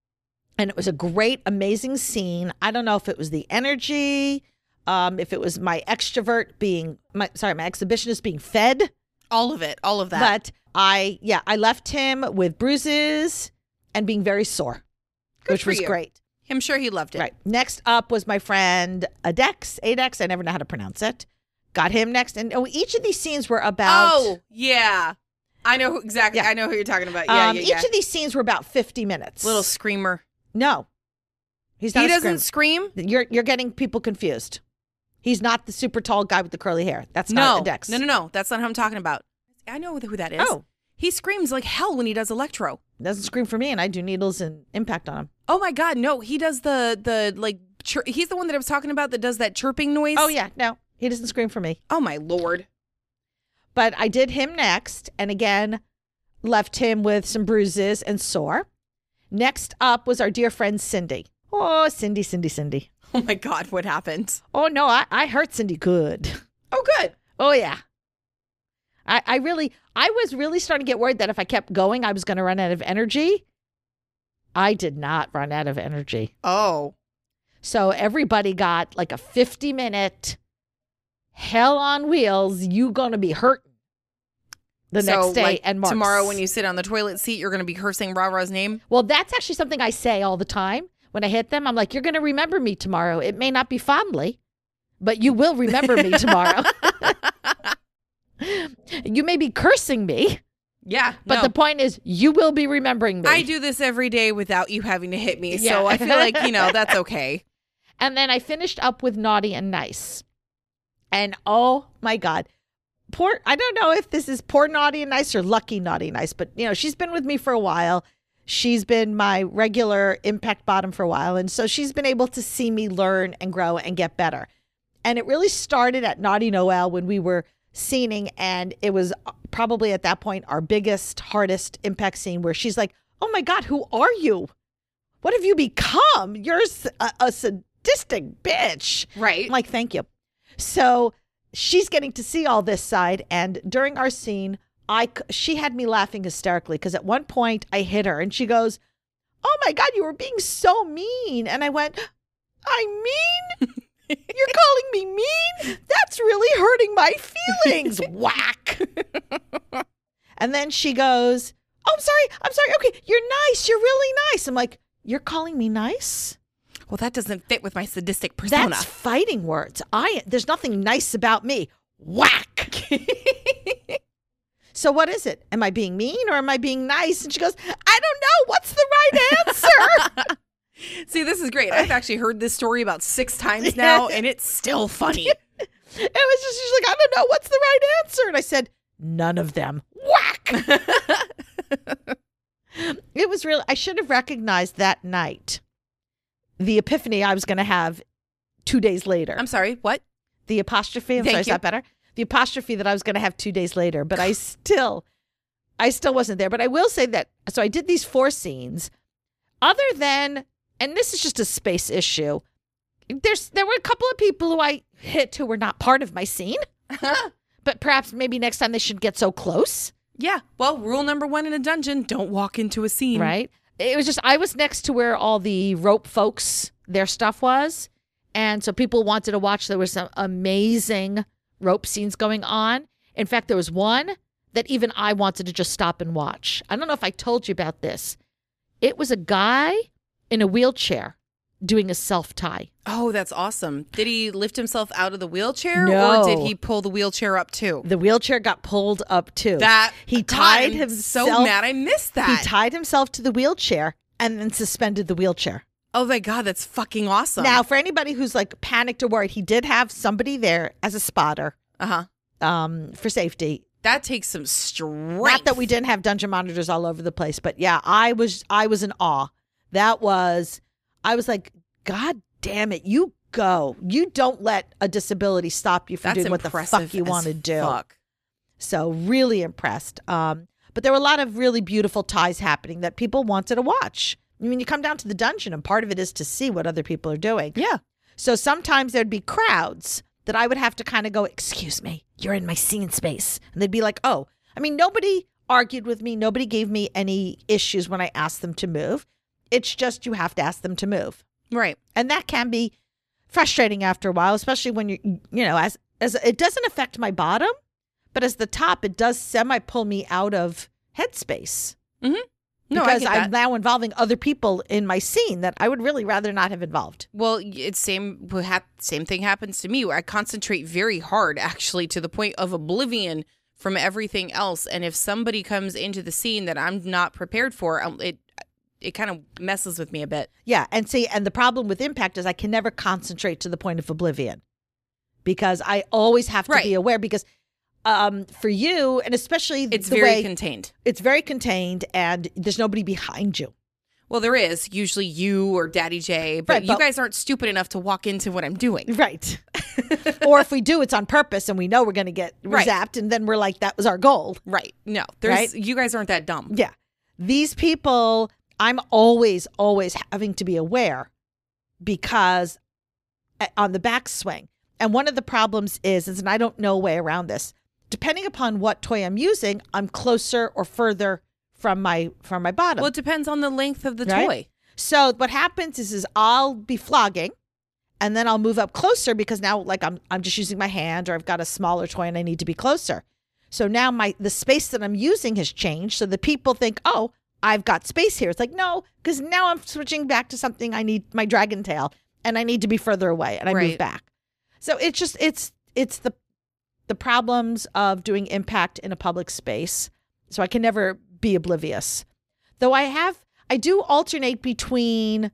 and it was a great, amazing scene. I don't know if it was the energy, if it was my extrovert being, my exhibitionist being fed.
All of it, all of that.
But I left him with bruises and being very sore, which was great.
I'm sure he loved it.
Right. Next up was my friend Adex. I never know how to pronounce it. Got him next. And each of these scenes were about...
Oh, yeah. I know exactly. Yeah. I know who you're talking about. Yeah.
Each of these scenes were about 50 minutes.
Little screamer.
No. He's not.
He doesn't scream?
You're getting people confused. He's not the super tall guy with the curly hair. That's not Adex.
No. That's not who I'm talking about. I know who that is.
Oh.
He screams like hell when he does electro.
Doesn't scream for me, and I do needles and impact on him.
Oh my God, no. He does the like, he's the one that I was talking about that does that chirping noise.
Oh yeah, no. He doesn't scream for me.
Oh my Lord.
But I did him next, and again, left him with some bruises and sore. Next up was our dear friend Cindy. Oh, Cindy.
Oh my God, what happened?
Oh no, I hurt Cindy good.
Oh, good.
Oh yeah. I was really starting to get worried that if I kept going, I was going to run out of energy. I did not run out of energy.
Oh.
So everybody got like a 50-minute hell on wheels. You going to be hurting the next day and marks.
Tomorrow when you sit on the toilet seat, you're going to be cursing Rah-Rah's name?
Well, that's actually something I say all the time. When I hit them, I'm like, you're going to remember me tomorrow. It may not be fondly, but you will remember me tomorrow. You may be cursing me.
Yeah.
But the point is, you will be remembering me.
I do this every day without you having to hit me. Yeah. So I feel like, that's okay.
And then I finished up with Naughty and Nice. And oh my God. I don't know if this is poor Naughty and Nice or lucky Naughty and Nice, but she's been with me for a while. She's been my regular impact bottom for a while. And so she's been able to see me learn and grow and get better. And it really started at Naughty Noel when we were scening, and it was probably at that point our biggest, hardest impact scene where she's like, oh my God, who are you? What have you become? You're a sadistic bitch.
Right.
I'm like, thank you. So she's getting to see all this side. And during our scene, she had me laughing hysterically because at one point I hit her and she goes, oh my God, you were being so mean. And I went, I mean? You're calling me mean? That's really hurting my feelings. Whack. And then she goes, oh, I'm sorry. Okay, you're nice. You're really nice. I'm like, you're calling me nice?
Well, that doesn't fit with my sadistic persona.
That's fighting words. There's nothing nice about me. Whack. So what is it? Am I being mean or am I being nice? And she goes, I don't know. What's the right answer?
See, this is great. I've actually heard this story about 6 times now, and it's still funny.
It was just, she's like, I don't know. What's the right answer? And I said, none of them. Whack. It was really, I should have recognized that night the epiphany I was going to have 2 days later.
I'm sorry, what?
The apostrophe. I'm sorry, is that better? The apostrophe that I was going to have 2 days later, but I still wasn't there. But I will say that, so I did these 4 scenes. Other than, and this is just a space issue, There were a couple of people who I hit who were not part of my scene, but perhaps maybe next time they shouldn't get so close.
Yeah. Well, rule number 1 in a dungeon, don't walk into a scene.
Right. It was just, I was next to where all the rope folks, their stuff was. And so people wanted to watch. There was some amazing rope scenes going on. In fact, there was one that even I wanted to just stop and watch. I don't know if I told you about this. It was a guy in a wheelchair doing a self-tie.
Oh, that's awesome. Did he lift himself out of the wheelchair
No.
or did he pull the wheelchair up too?
The wheelchair got pulled up too. He tied himself.
So mad I missed that.
He tied himself to the wheelchair and then suspended the wheelchair.
Oh my God, that's fucking awesome.
Now, for anybody who's like panicked or worried, he did have somebody there as a spotter for safety.
That takes some strength.
Not that we didn't have dungeon monitors all over the place, but yeah, I was in awe. I was like, God damn it, you go. You don't let a disability stop you from doing what the fuck you want to do.
Fuck.
So really impressed. But there were a lot of really beautiful ties happening that people wanted to watch. I mean, you come down to the dungeon and part of it is to see what other people are doing.
Yeah.
So sometimes there'd be crowds that I would have to kind of go, excuse me, you're in my scene space. And they'd be like, oh, I mean, nobody argued with me. Nobody gave me any issues when I asked them to move. It's just you have to ask them to move.
Right.
And that can be frustrating after a while, especially when as it doesn't affect my bottom, but as the top, it does pull me out of headspace.
Mm-hmm. No,
because
I get
I'm
that.
now involving other people in my scene that I would really rather not have involved.
Well, it's same thing happens to me where I concentrate very hard, actually, to the point of oblivion from everything else. And if somebody comes into the scene that I'm not prepared for, it kind of messes with me a bit.
Yeah. And the problem with impact is I can never concentrate to the point of oblivion because I always have to be aware because for you, and especially
it's
the
very
way
contained.
It's very contained and there's nobody behind you.
Well, there is usually you or Daddy J, but you guys aren't stupid enough to walk into what I'm doing.
Right. Or if we do, it's on purpose and we know we're going to get zapped and then we're like, that was our goal.
Right. No, you guys aren't that dumb.
Yeah. These people, I'm always having to be aware because on the backswing. And one of the problems is, and I don't know a way around this, depending upon what toy I'm using, I'm closer or further from my bottom.
Well, it depends on the length of the toy.
So what happens is I'll be flogging and then I'll move up closer because now like I'm just using my hand or I've got a smaller toy and I need to be closer. So now the space that I'm using has changed. So the people think, oh, I've got space here. It's like, no, because now I'm switching back to something I need my dragon tail and I need to be further away and I move back. So it's just, it's the problems of doing impact in a public space. So I can never be oblivious. Though I do alternate between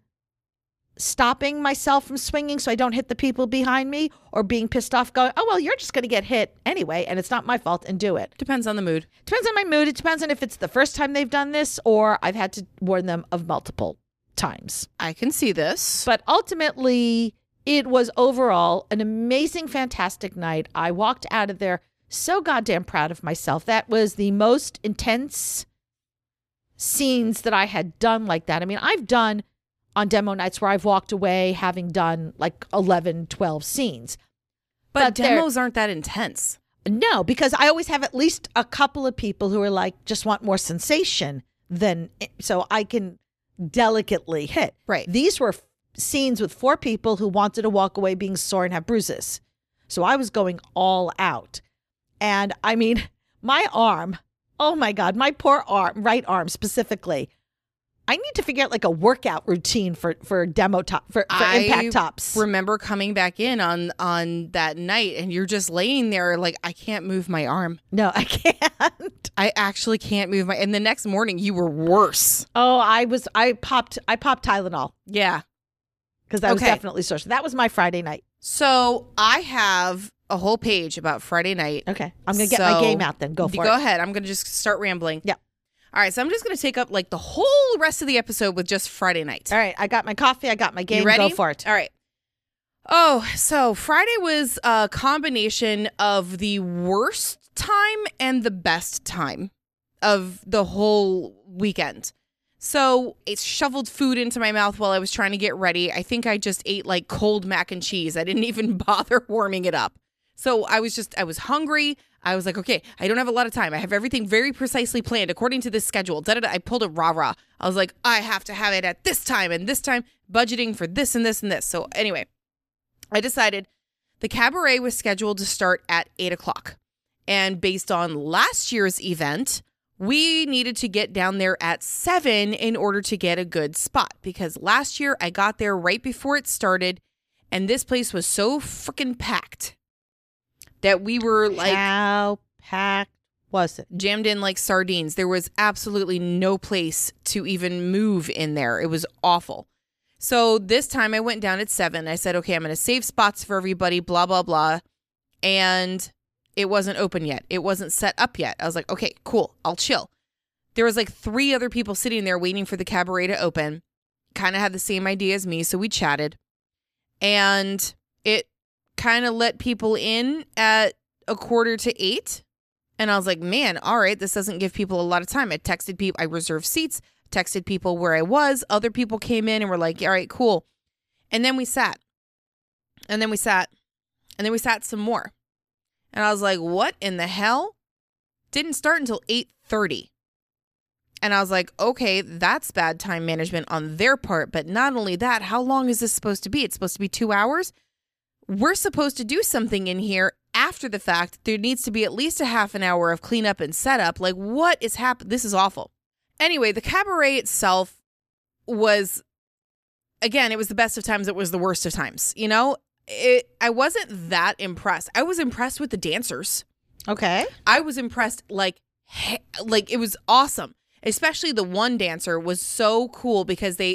stopping myself from swinging so I don't hit the people behind me or being pissed off going, oh, well, you're just going to get hit anyway and it's not my fault and do it.
Depends on the mood.
Depends on my mood. It depends on if it's the first time they've done this or I've had to warn them of multiple times.
I can see this.
But ultimately, it was overall an amazing, fantastic night. I walked out of there so goddamn proud of myself. That was the most intense scenes that I had done like that. I mean, I've done on demo nights where I've walked away having done like 11, 12 scenes.
But demos aren't that intense.
No, because I always have at least a couple of people who are like, just want more sensation so I can delicately hit.
Right.
These were scenes with 4 people who wanted to walk away being sore and have bruises. So I was going all out. And I mean, my arm, oh my God, my poor arm, right arm specifically. I need to figure out like a workout routine for demo top for impact tops.
I remember coming back in on that night and you're just laying there like, I can't move my arm.
No, I can't.
I actually can't move and the next morning you were worse.
Oh, I popped Tylenol.
Yeah.
Because I was definitely sore. So that was my Friday night.
So I have a whole page about Friday night.
Okay. I'm going to get my game out then. Go for it.
Go ahead. I'm going to just start rambling.
Yeah.
All right. So I'm just going to take up like the whole rest of the episode with just Friday night.
All right. I got my coffee. I got my game.
You ready?
Go for it.
All right. Oh, so Friday was a combination of the worst time and the best time of the whole weekend. So it shoveled food into my mouth while I was trying to get ready. I think I just ate like cold mac and cheese. I didn't even bother warming it up. So I was hungry. I was like, okay, I don't have a lot of time. I have everything very precisely planned according to this schedule. I pulled a rah-rah. I was like, I have to have it at this time and this time, budgeting for this and this and this. So anyway, I decided the cabaret was scheduled to start at 8 o'clock. And based on last year's event, we needed to get down there at 7 in order to get a good spot. Because last year I got there right before it started and this place was so freaking packed that we were like...
How packed was it?
Jammed in like sardines. There was absolutely no place to even move in there. It was awful. So this time I went down at 7. I said, okay, I'm going to save spots for everybody, blah, blah, blah. And it wasn't open yet. It wasn't set up yet. I was like, okay, cool. I'll chill. There was like 3 other people sitting there waiting for the cabaret to open. Kind of had the same idea as me. So we chatted. And it kind of let people in at 7:45. And I was like, man, all right, this doesn't give people a lot of time. I texted people, I reserved seats, texted people where I was. Other people came in and were like, all right, cool. And then we sat. And then we sat. And then we sat some more. And I was like, what in the hell? Didn't start until 8:30. And I was like, okay, that's bad time management on their part. But not only that, how long is this supposed to be? It's supposed to be 2 hours? We're supposed to do something in here after the fact. There needs to be at least a half an hour of cleanup and setup. Like, what is happening? This is awful. Anyway, the cabaret itself was, again, it was the best of times. It was the worst of times. You know, I wasn't that impressed. I was impressed with the dancers.
Okay.
I was impressed. Like it was awesome. Especially the one dancer was so cool because they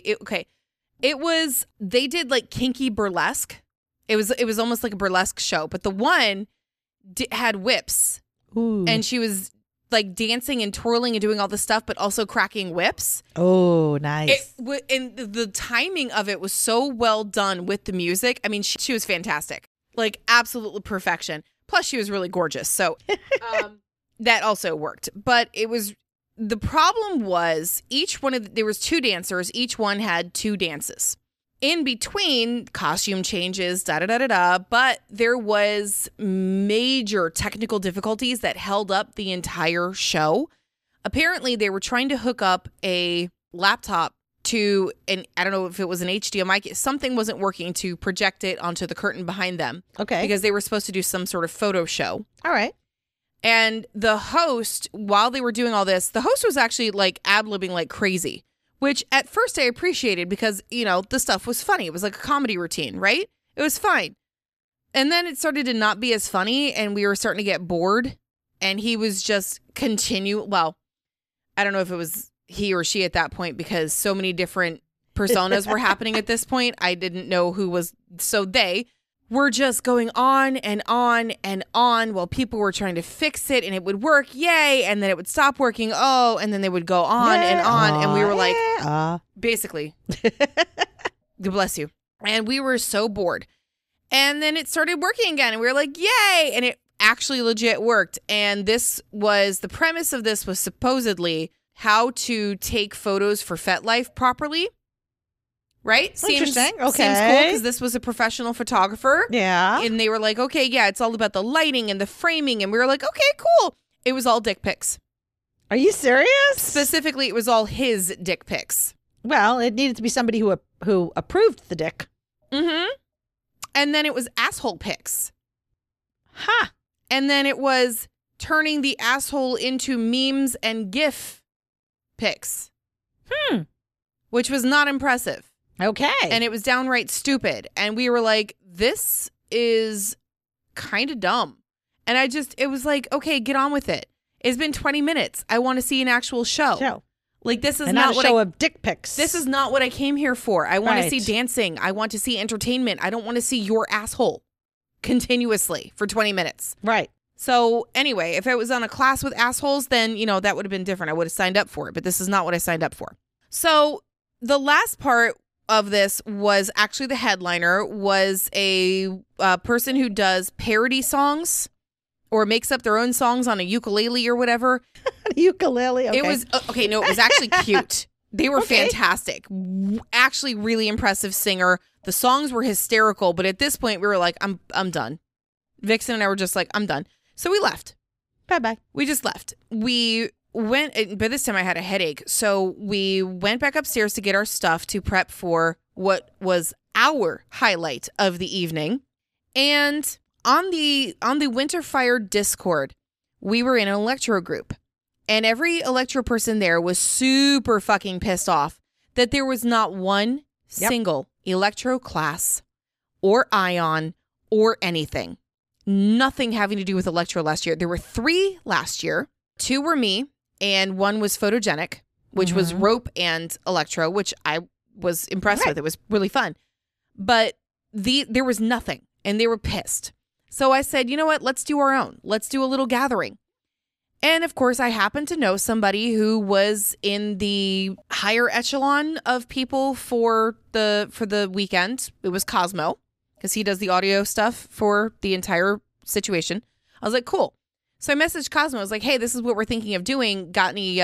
did like kinky burlesque. It was almost like a burlesque show, but the one had whips.
Ooh.
And she was like dancing and twirling and doing all this stuff, but also cracking whips.
Oh, nice.
And the timing of it was so well done with the music. I mean, she was fantastic, like absolute perfection. Plus she was really gorgeous. So that also worked, but the problem was there was 2 dancers. Each one had 2 dances. In between, costume changes, but there was major technical difficulties that held up the entire show. Apparently, they were trying to hook up a laptop to, and I don't know if it was an HDMI, something wasn't working to project it onto the curtain behind them.
Okay.
Because they were supposed to do some sort of photo show.
All right.
And the host, while they were doing all this, the host was actually like ad-libbing like crazy. Which at first I appreciated because, you know, the stuff was funny. It was like a comedy routine, right? It was fine. And then it started to not be as funny and we were starting to get bored. And he was just well, I don't know if it was he or she at that point because so many different personas were happening at this point. I didn't know who was. So they were just going on and on and on while people were trying to fix it and it would work. Yay. And then it would stop working. Oh, and then they would go on and on. And we were like, basically, bless you. And we were so bored. And then it started working again. And we were like, yay. And it actually legit worked. And the premise of this was supposedly how to take photos for FetLife properly. Right?
Interesting. Okay.
Seems cool because this was a professional photographer.
Yeah.
And they were like, okay, yeah, it's all about the lighting and the framing. And we were like, okay, cool. It was all dick pics.
Are you serious?
Specifically, it was all his dick pics.
Well, it needed to be somebody who approved the dick.
Mm-hmm. And then it was asshole pics.
Ha.
And then it was turning the asshole into memes and GIF pics. Which was not impressive.
Okay.
And it was downright stupid. And we were like, this is kind of dumb. And it was like, okay, get on with it. It's been 20 minutes. I want to see an actual show. Like, this is
not a show of dick pics.
This is not what I came here for. I want to
Right.
see dancing. I want to see entertainment. I don't want to see your asshole continuously for 20 minutes.
Right.
So anyway, if it was on a class with assholes, then, you know, that would have been different. I would have signed up for it. But this is not what I signed up for. So the last part of this was actually the headliner was a person who does parody songs or makes up their own songs on a ukulele or whatever.
Ukulele. Okay.
It was okay. No, it was actually cute. They were
Okay.
fantastic. Actually, really impressive singer. The songs were hysterical, but at this point, we were like, I'm done. Vixen and I were just like, I'm done. So we left.
Bye-bye.
We just left. We went, by this time I had a headache. So we went back upstairs to get our stuff to prep for what was our highlight of the evening. And on the Winterfire Discord, we were in an electro group. And every electro person there was super fucking pissed off that there was not one single electro class or ion or anything. Nothing having to do with electro last year. There were 3 last year. 2 were me and 1 was photogenic, which was rope and electro, which I was impressed with. It was really fun. But there was nothing and they were pissed. So I said, you know what? Let's do our own. Let's do a little gathering. And of course, I happened to know somebody who was in the higher echelon of people for the weekend. It was Cosmo, because he does the audio stuff for the entire situation. I was like, cool. So I messaged Cosmo. I was like, hey, this is what we're thinking of doing. Got any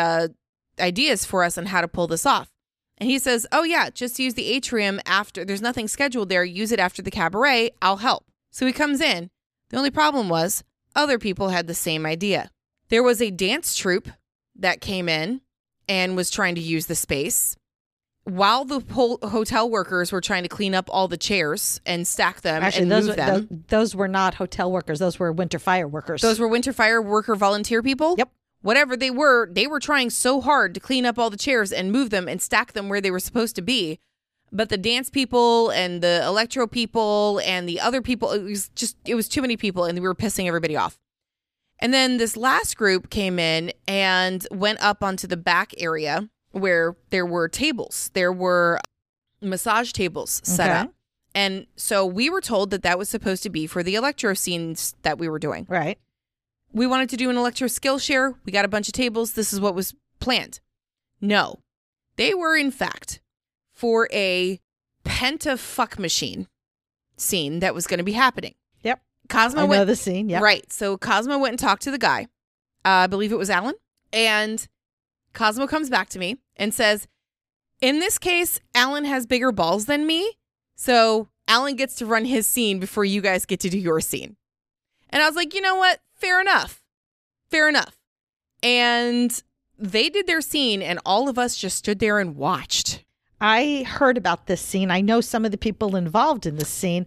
ideas for us on how to pull this off? And he says, oh, yeah, just use the atrium after. There's nothing scheduled there. Use it after the cabaret. I'll help. So he comes in. The only problem was other people had the same idea. There was a dance troupe that came in and was trying to use the space while the hotel workers were trying to clean up all the chairs and stack them and move them.
Those were not hotel workers. Those were Winterfire workers.
Those were Winterfire worker volunteer people?
Yep.
Whatever they were trying so hard to clean up all the chairs and move them and stack them where they were supposed to be. But the dance people and the electro people and the other people, it was too many people and we were pissing everybody off. And then this last group came in and went up onto the back area where there were tables. There were massage tables set up. And so we were told that was supposed to be for the electro scenes that we were doing.
Right.
We wanted to do an electro Skillshare. We got a bunch of tables. This is what was planned. No, they were in fact for a penta-fuck machine scene that was going to be happening.
Yep.
Cosmo
I
went
know the scene. Yep.
Right. So Cosmo went and talked to the guy. I believe it was Alan. And Cosmo comes back to me and says, in this case, Alan has bigger balls than me. So Alan gets to run his scene before you guys get to do your scene. And I was like, you know what? Fair enough. Fair enough. And they did their scene and all of us just stood there and watched.
I heard about this scene. I know some of the people involved in this scene.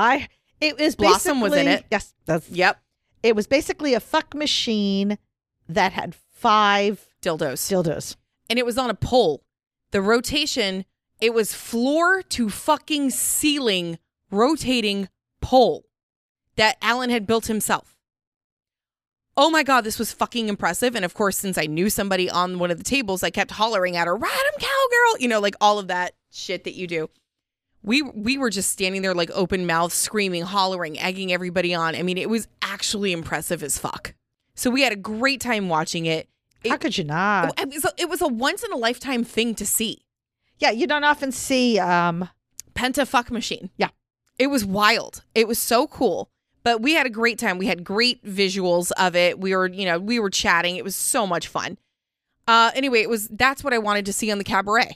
It was
Blossom was in it.
Yes.
Yep.
It was basically a fuck machine that had 5
dildos. And it was on a pole. The rotation, it was floor to fucking ceiling rotating pole that Alan had built himself. Oh my God, this was fucking impressive. And of course, since I knew somebody on one of the tables, I kept hollering at her, "Ride 'em, cowgirl," like all of that shit that you do. We were just standing there like open mouth, screaming, hollering, egging everybody on. I mean, it was actually impressive as fuck. So we had a great time watching it.
How could you not?
It was a once in a lifetime thing to see.
Yeah, you don't often see
Penta fuck machine.
Yeah.
It was wild. It was so cool. But we had a great time. We had great visuals of it. We were chatting. It was so much fun. Anyway, that's what I wanted to see on the cabaret.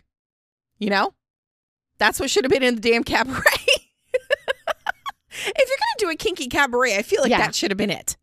That's what should have been in the damn cabaret. If you're going to do a kinky cabaret, I feel like that should have been it.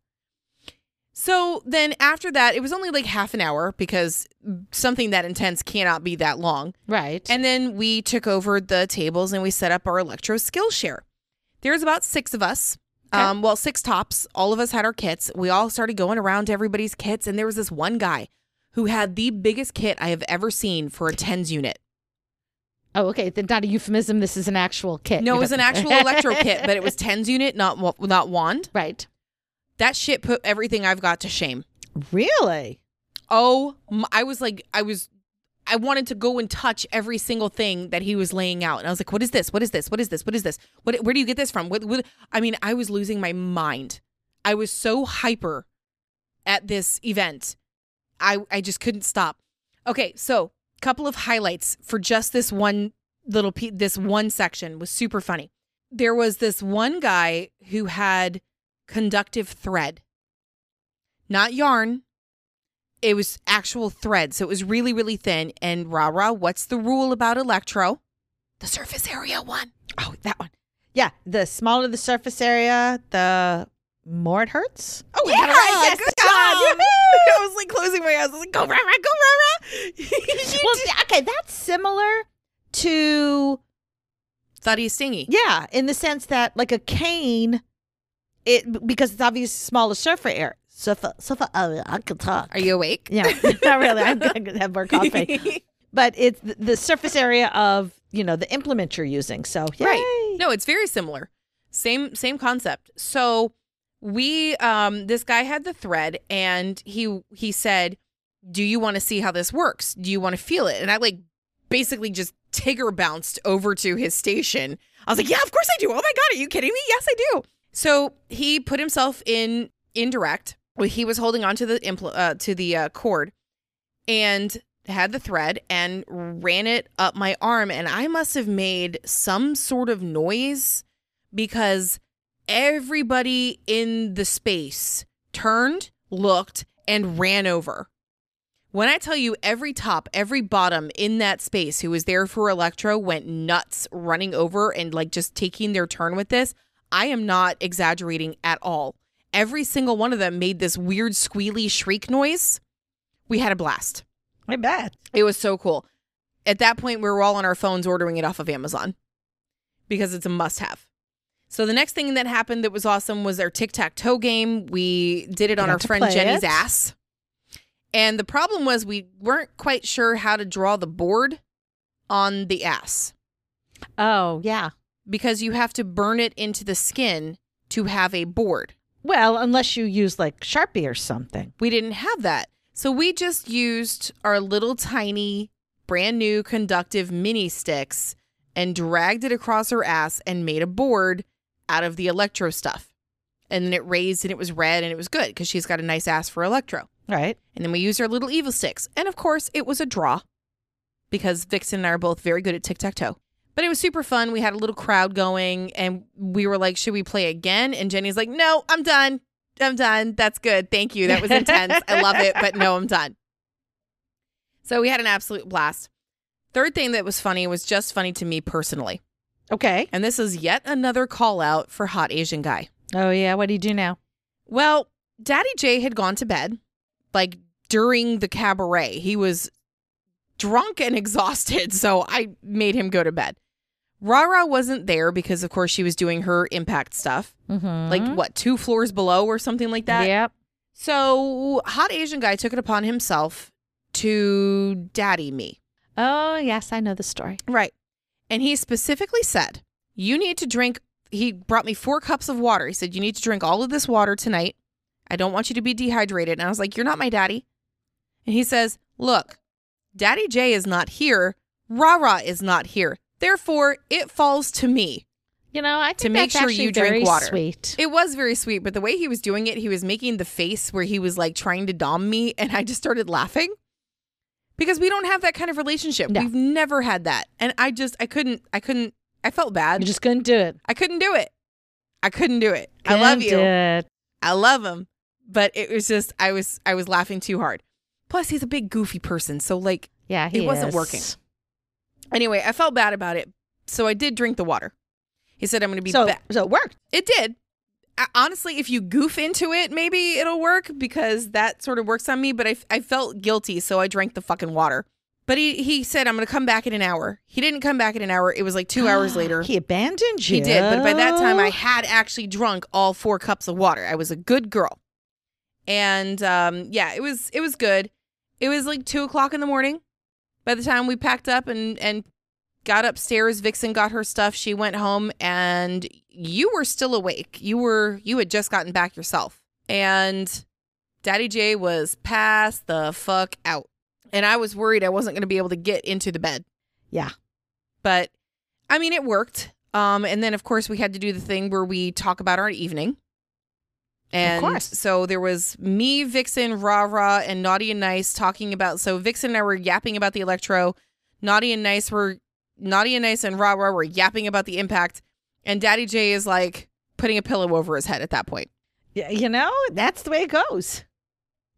So then after that, it was only like half an hour because something that intense cannot be that long.
Right.
And then we took over the tables and we set up our electro Skillshare. There's about 6 of us.
Okay.
6 tops. All of us had our kits. We all started going around to everybody's kits. And there was this one guy who had the biggest kit I have ever seen for a TENS unit.
Oh, okay. Then not a euphemism. This is an actual kit.
No, it was an actual electro kit, but it was TENS unit, not wand.
Right.
That shit put everything I've got to shame.
Really?
Oh, I wanted to go and touch every single thing that he was laying out. And I was like, what is this? What is this? What is this? What is this? Where do you get this from? I was losing my mind. I was so hyper at this event. I just couldn't stop. Okay, so a couple of highlights for just this one little this one section was super funny. There was this one guy who had conductive thread, not yarn. It was actual thread. So it was really, really thin. And rah-rah, what's the rule about electro? The surface area one.
Oh, that one. Yeah, the smaller the surface area, the more it hurts.
Oh,
yeah,
got it right. Yes,
good
job.
job.
I was like closing my eyes. I was like, go rah-rah, go rah-rah.
Well, okay, that's similar to,
Thought he was stingy.
yeah, in the sense that like a cane, because it's obviously smaller surface area. I can talk.
Are you awake?
Yeah, not really. I'm going to have more coffee. But it's the surface area of, the implement you're using. So, yay.
Right. No, it's very similar. Same concept. So we, this guy had the thread and he said, do you want to see how this works? Do you want to feel it? And I basically just Tigger bounced over to his station. I was like, yeah, of course I do. Oh my God, are you kidding me? Yes, I do. So he put himself in indirect. He was holding on to the cord and had the thread and ran it up my arm. And I must have made some sort of noise because everybody in the space turned, looked, and ran over. When I tell you every top, every bottom in that space who was there for electro went nuts running over and just taking their turn with this, I am not exaggerating at all. Every single one of them made this weird squealy shriek noise. We had a blast.
I bet.
It was so cool. At that point, we were all on our phones ordering it off of Amazon because it's a must-have. So the next thing that happened that was awesome was our tic-tac-toe game. We did it on our friend Jenny's ass. And the problem was we weren't quite sure how to draw the board on the ass.
Oh, yeah.
Because you have to burn it into the skin to have a board.
Well, unless you use Sharpie or something.
We didn't have that. So we just used our little tiny, brand new conductive mini sticks and dragged it across her ass and made a board out of the electro stuff. And then it raised and it was red and it was good because she's got a nice ass for electro.
Right.
And then we used our little evil sticks. And of course, it was a draw because Vixen and I are both very good at tic-tac-toe. But it was super fun. We had a little crowd going and we were like, should we play again? And Jenny's like, no, I'm done. I'm done. That's good. Thank you. That was intense. I love it. But no, I'm done. So we had an absolute blast. Third thing that was funny was just funny to me personally.
Okay.
And this is yet another call out for Hot Asian Guy.
Oh, yeah. What do you do now?
Well, Daddy J had gone to bed during the cabaret. He was drunk and exhausted. So I made him go to bed. Rara wasn't there because, of course, she was doing her impact stuff.
Mm-hmm.
2 floors below or something like that?
Yep.
So Hot Asian Guy took it upon himself to daddy me.
Oh, yes. I know the story.
Right. And he specifically said, you need to drink. He brought me 4 cups of water. He said, you need to drink all of this water tonight. I don't want you to be dehydrated. And I was like, you're not my daddy. And he says, look, Daddy J is not here. Rara is not here. Therefore, it falls to me.
I think
to make
that's
sure you
very
drink water.
Sweet.
It was very sweet, but the way he was doing it, he was making the face where he was trying to dom me, and I just started laughing because we don't have that kind of relationship.
No.
We've never had that, and I couldn't. I felt bad.
You just couldn't do it.
I couldn't do it. I love you.
Do it.
I love him, but it was just I was laughing too hard. Plus, he's a big goofy person, so
Yeah,
it wasn't working. Anyway, I felt bad about it, so I did drink the water. He said, I'm going to be back.
So it worked.
It did. Honestly, if you goof into it, maybe it'll work because that sort of works on me. But I felt guilty, so I drank the fucking water. But he said, I'm going to come back in an hour. He didn't come back in an hour. It was 2 hours later.
He abandoned you.
He did. But by that time, I had actually drunk all 4 cups of water. I was a good girl. And yeah, it was good. It was 2 o'clock in the morning. By the time we packed up and got upstairs, Vixen got her stuff. She went home and you were still awake. You had just gotten back yourself. And Daddy J was passed the fuck out. And I was worried I wasn't going to be able to get into the bed.
Yeah.
But I mean, it worked. And then of course we had to do the thing where we talk about our evening. And
of course.
So there was me, Vixen, Rara, and Naughty and Nice talking about. So Vixen and I were yapping about the electro. Naughty and Nice and Rara were yapping about the impact. And Daddy J is putting a pillow over his head at that point.
Yeah, that's the way it goes.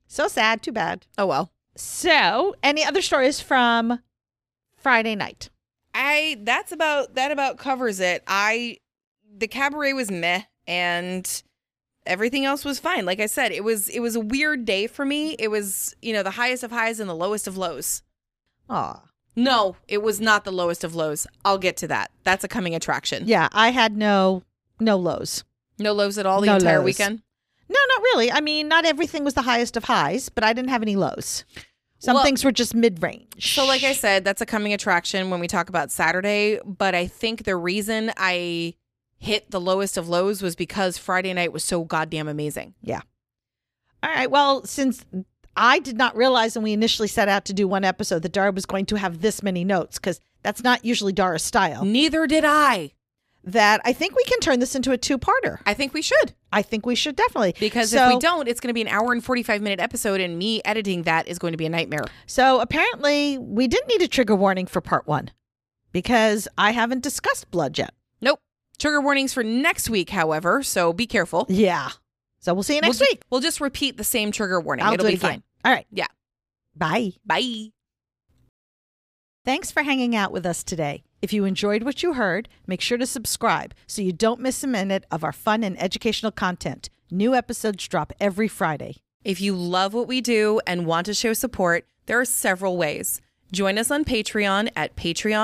So sad. Too bad.
Oh, well.
So, any other stories from Friday night?
That about covers it. The cabaret was meh, and everything else was fine. Like I said, it was a weird day for me. It was, the highest of highs and the lowest of lows.
Aw.
No, it was not the lowest of lows. I'll get to that. That's a coming attraction.
Yeah, I had no lows.
No lows at all the
No
entire
lows.
weekend?
No, not really. I mean, not everything was the highest of highs, but I didn't have any lows. Some
Well,
things were just mid-range.
So like I said, that's a coming attraction when we talk about Saturday. But I think the reason I hit the lowest of lows was because Friday night was so goddamn amazing.
Yeah. All right. Well, since I did not realize when we initially set out to do one episode that Dara was going to have this many notes, because that's not usually Dara's style,
Neither did I.
that I think we can turn this into a two-parter.
I think we should.
I think we should definitely.
Because if we don't, it's going to be an hour and 45-minute episode, and me editing that is going to be a nightmare.
So apparently we didn't need a trigger warning for part 1 because I haven't discussed blood yet.
Nope. Trigger warnings for next week, however, so be careful.
Yeah. So we'll see you next week.
We'll just repeat the same trigger warning.
I'll
It'll
do
be
it again.
fine.
All right.
Yeah.
Bye.
Bye.
Thanks for hanging out with us today. If you enjoyed what you heard, make sure to subscribe so you don't miss a minute of our fun and educational content. New episodes drop every Friday.
If you love what we do and want to show support, there are several ways. Join us on Patreon at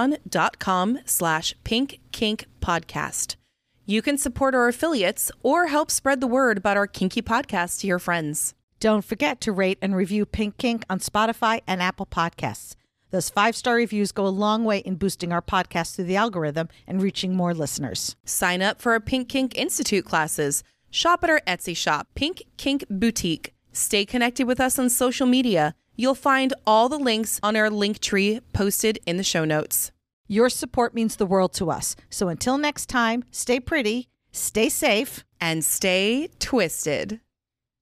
patreon.com/pinkkinkpodcast. You can support our affiliates or help spread the word about our kinky podcast to your friends.
Don't forget to rate and review Pink Kink on Spotify and Apple Podcasts. Those 5-star reviews go a long way in boosting our podcast through the algorithm and reaching more listeners.
Sign up for our Pink Kink Institute classes. Shop at our Etsy shop, Pink Kink Boutique. Stay connected with us on social media. You'll find all the links on our link tree posted in the show notes.
Your support means the world to us. So until next time, stay pretty, stay safe,
And stay twisted.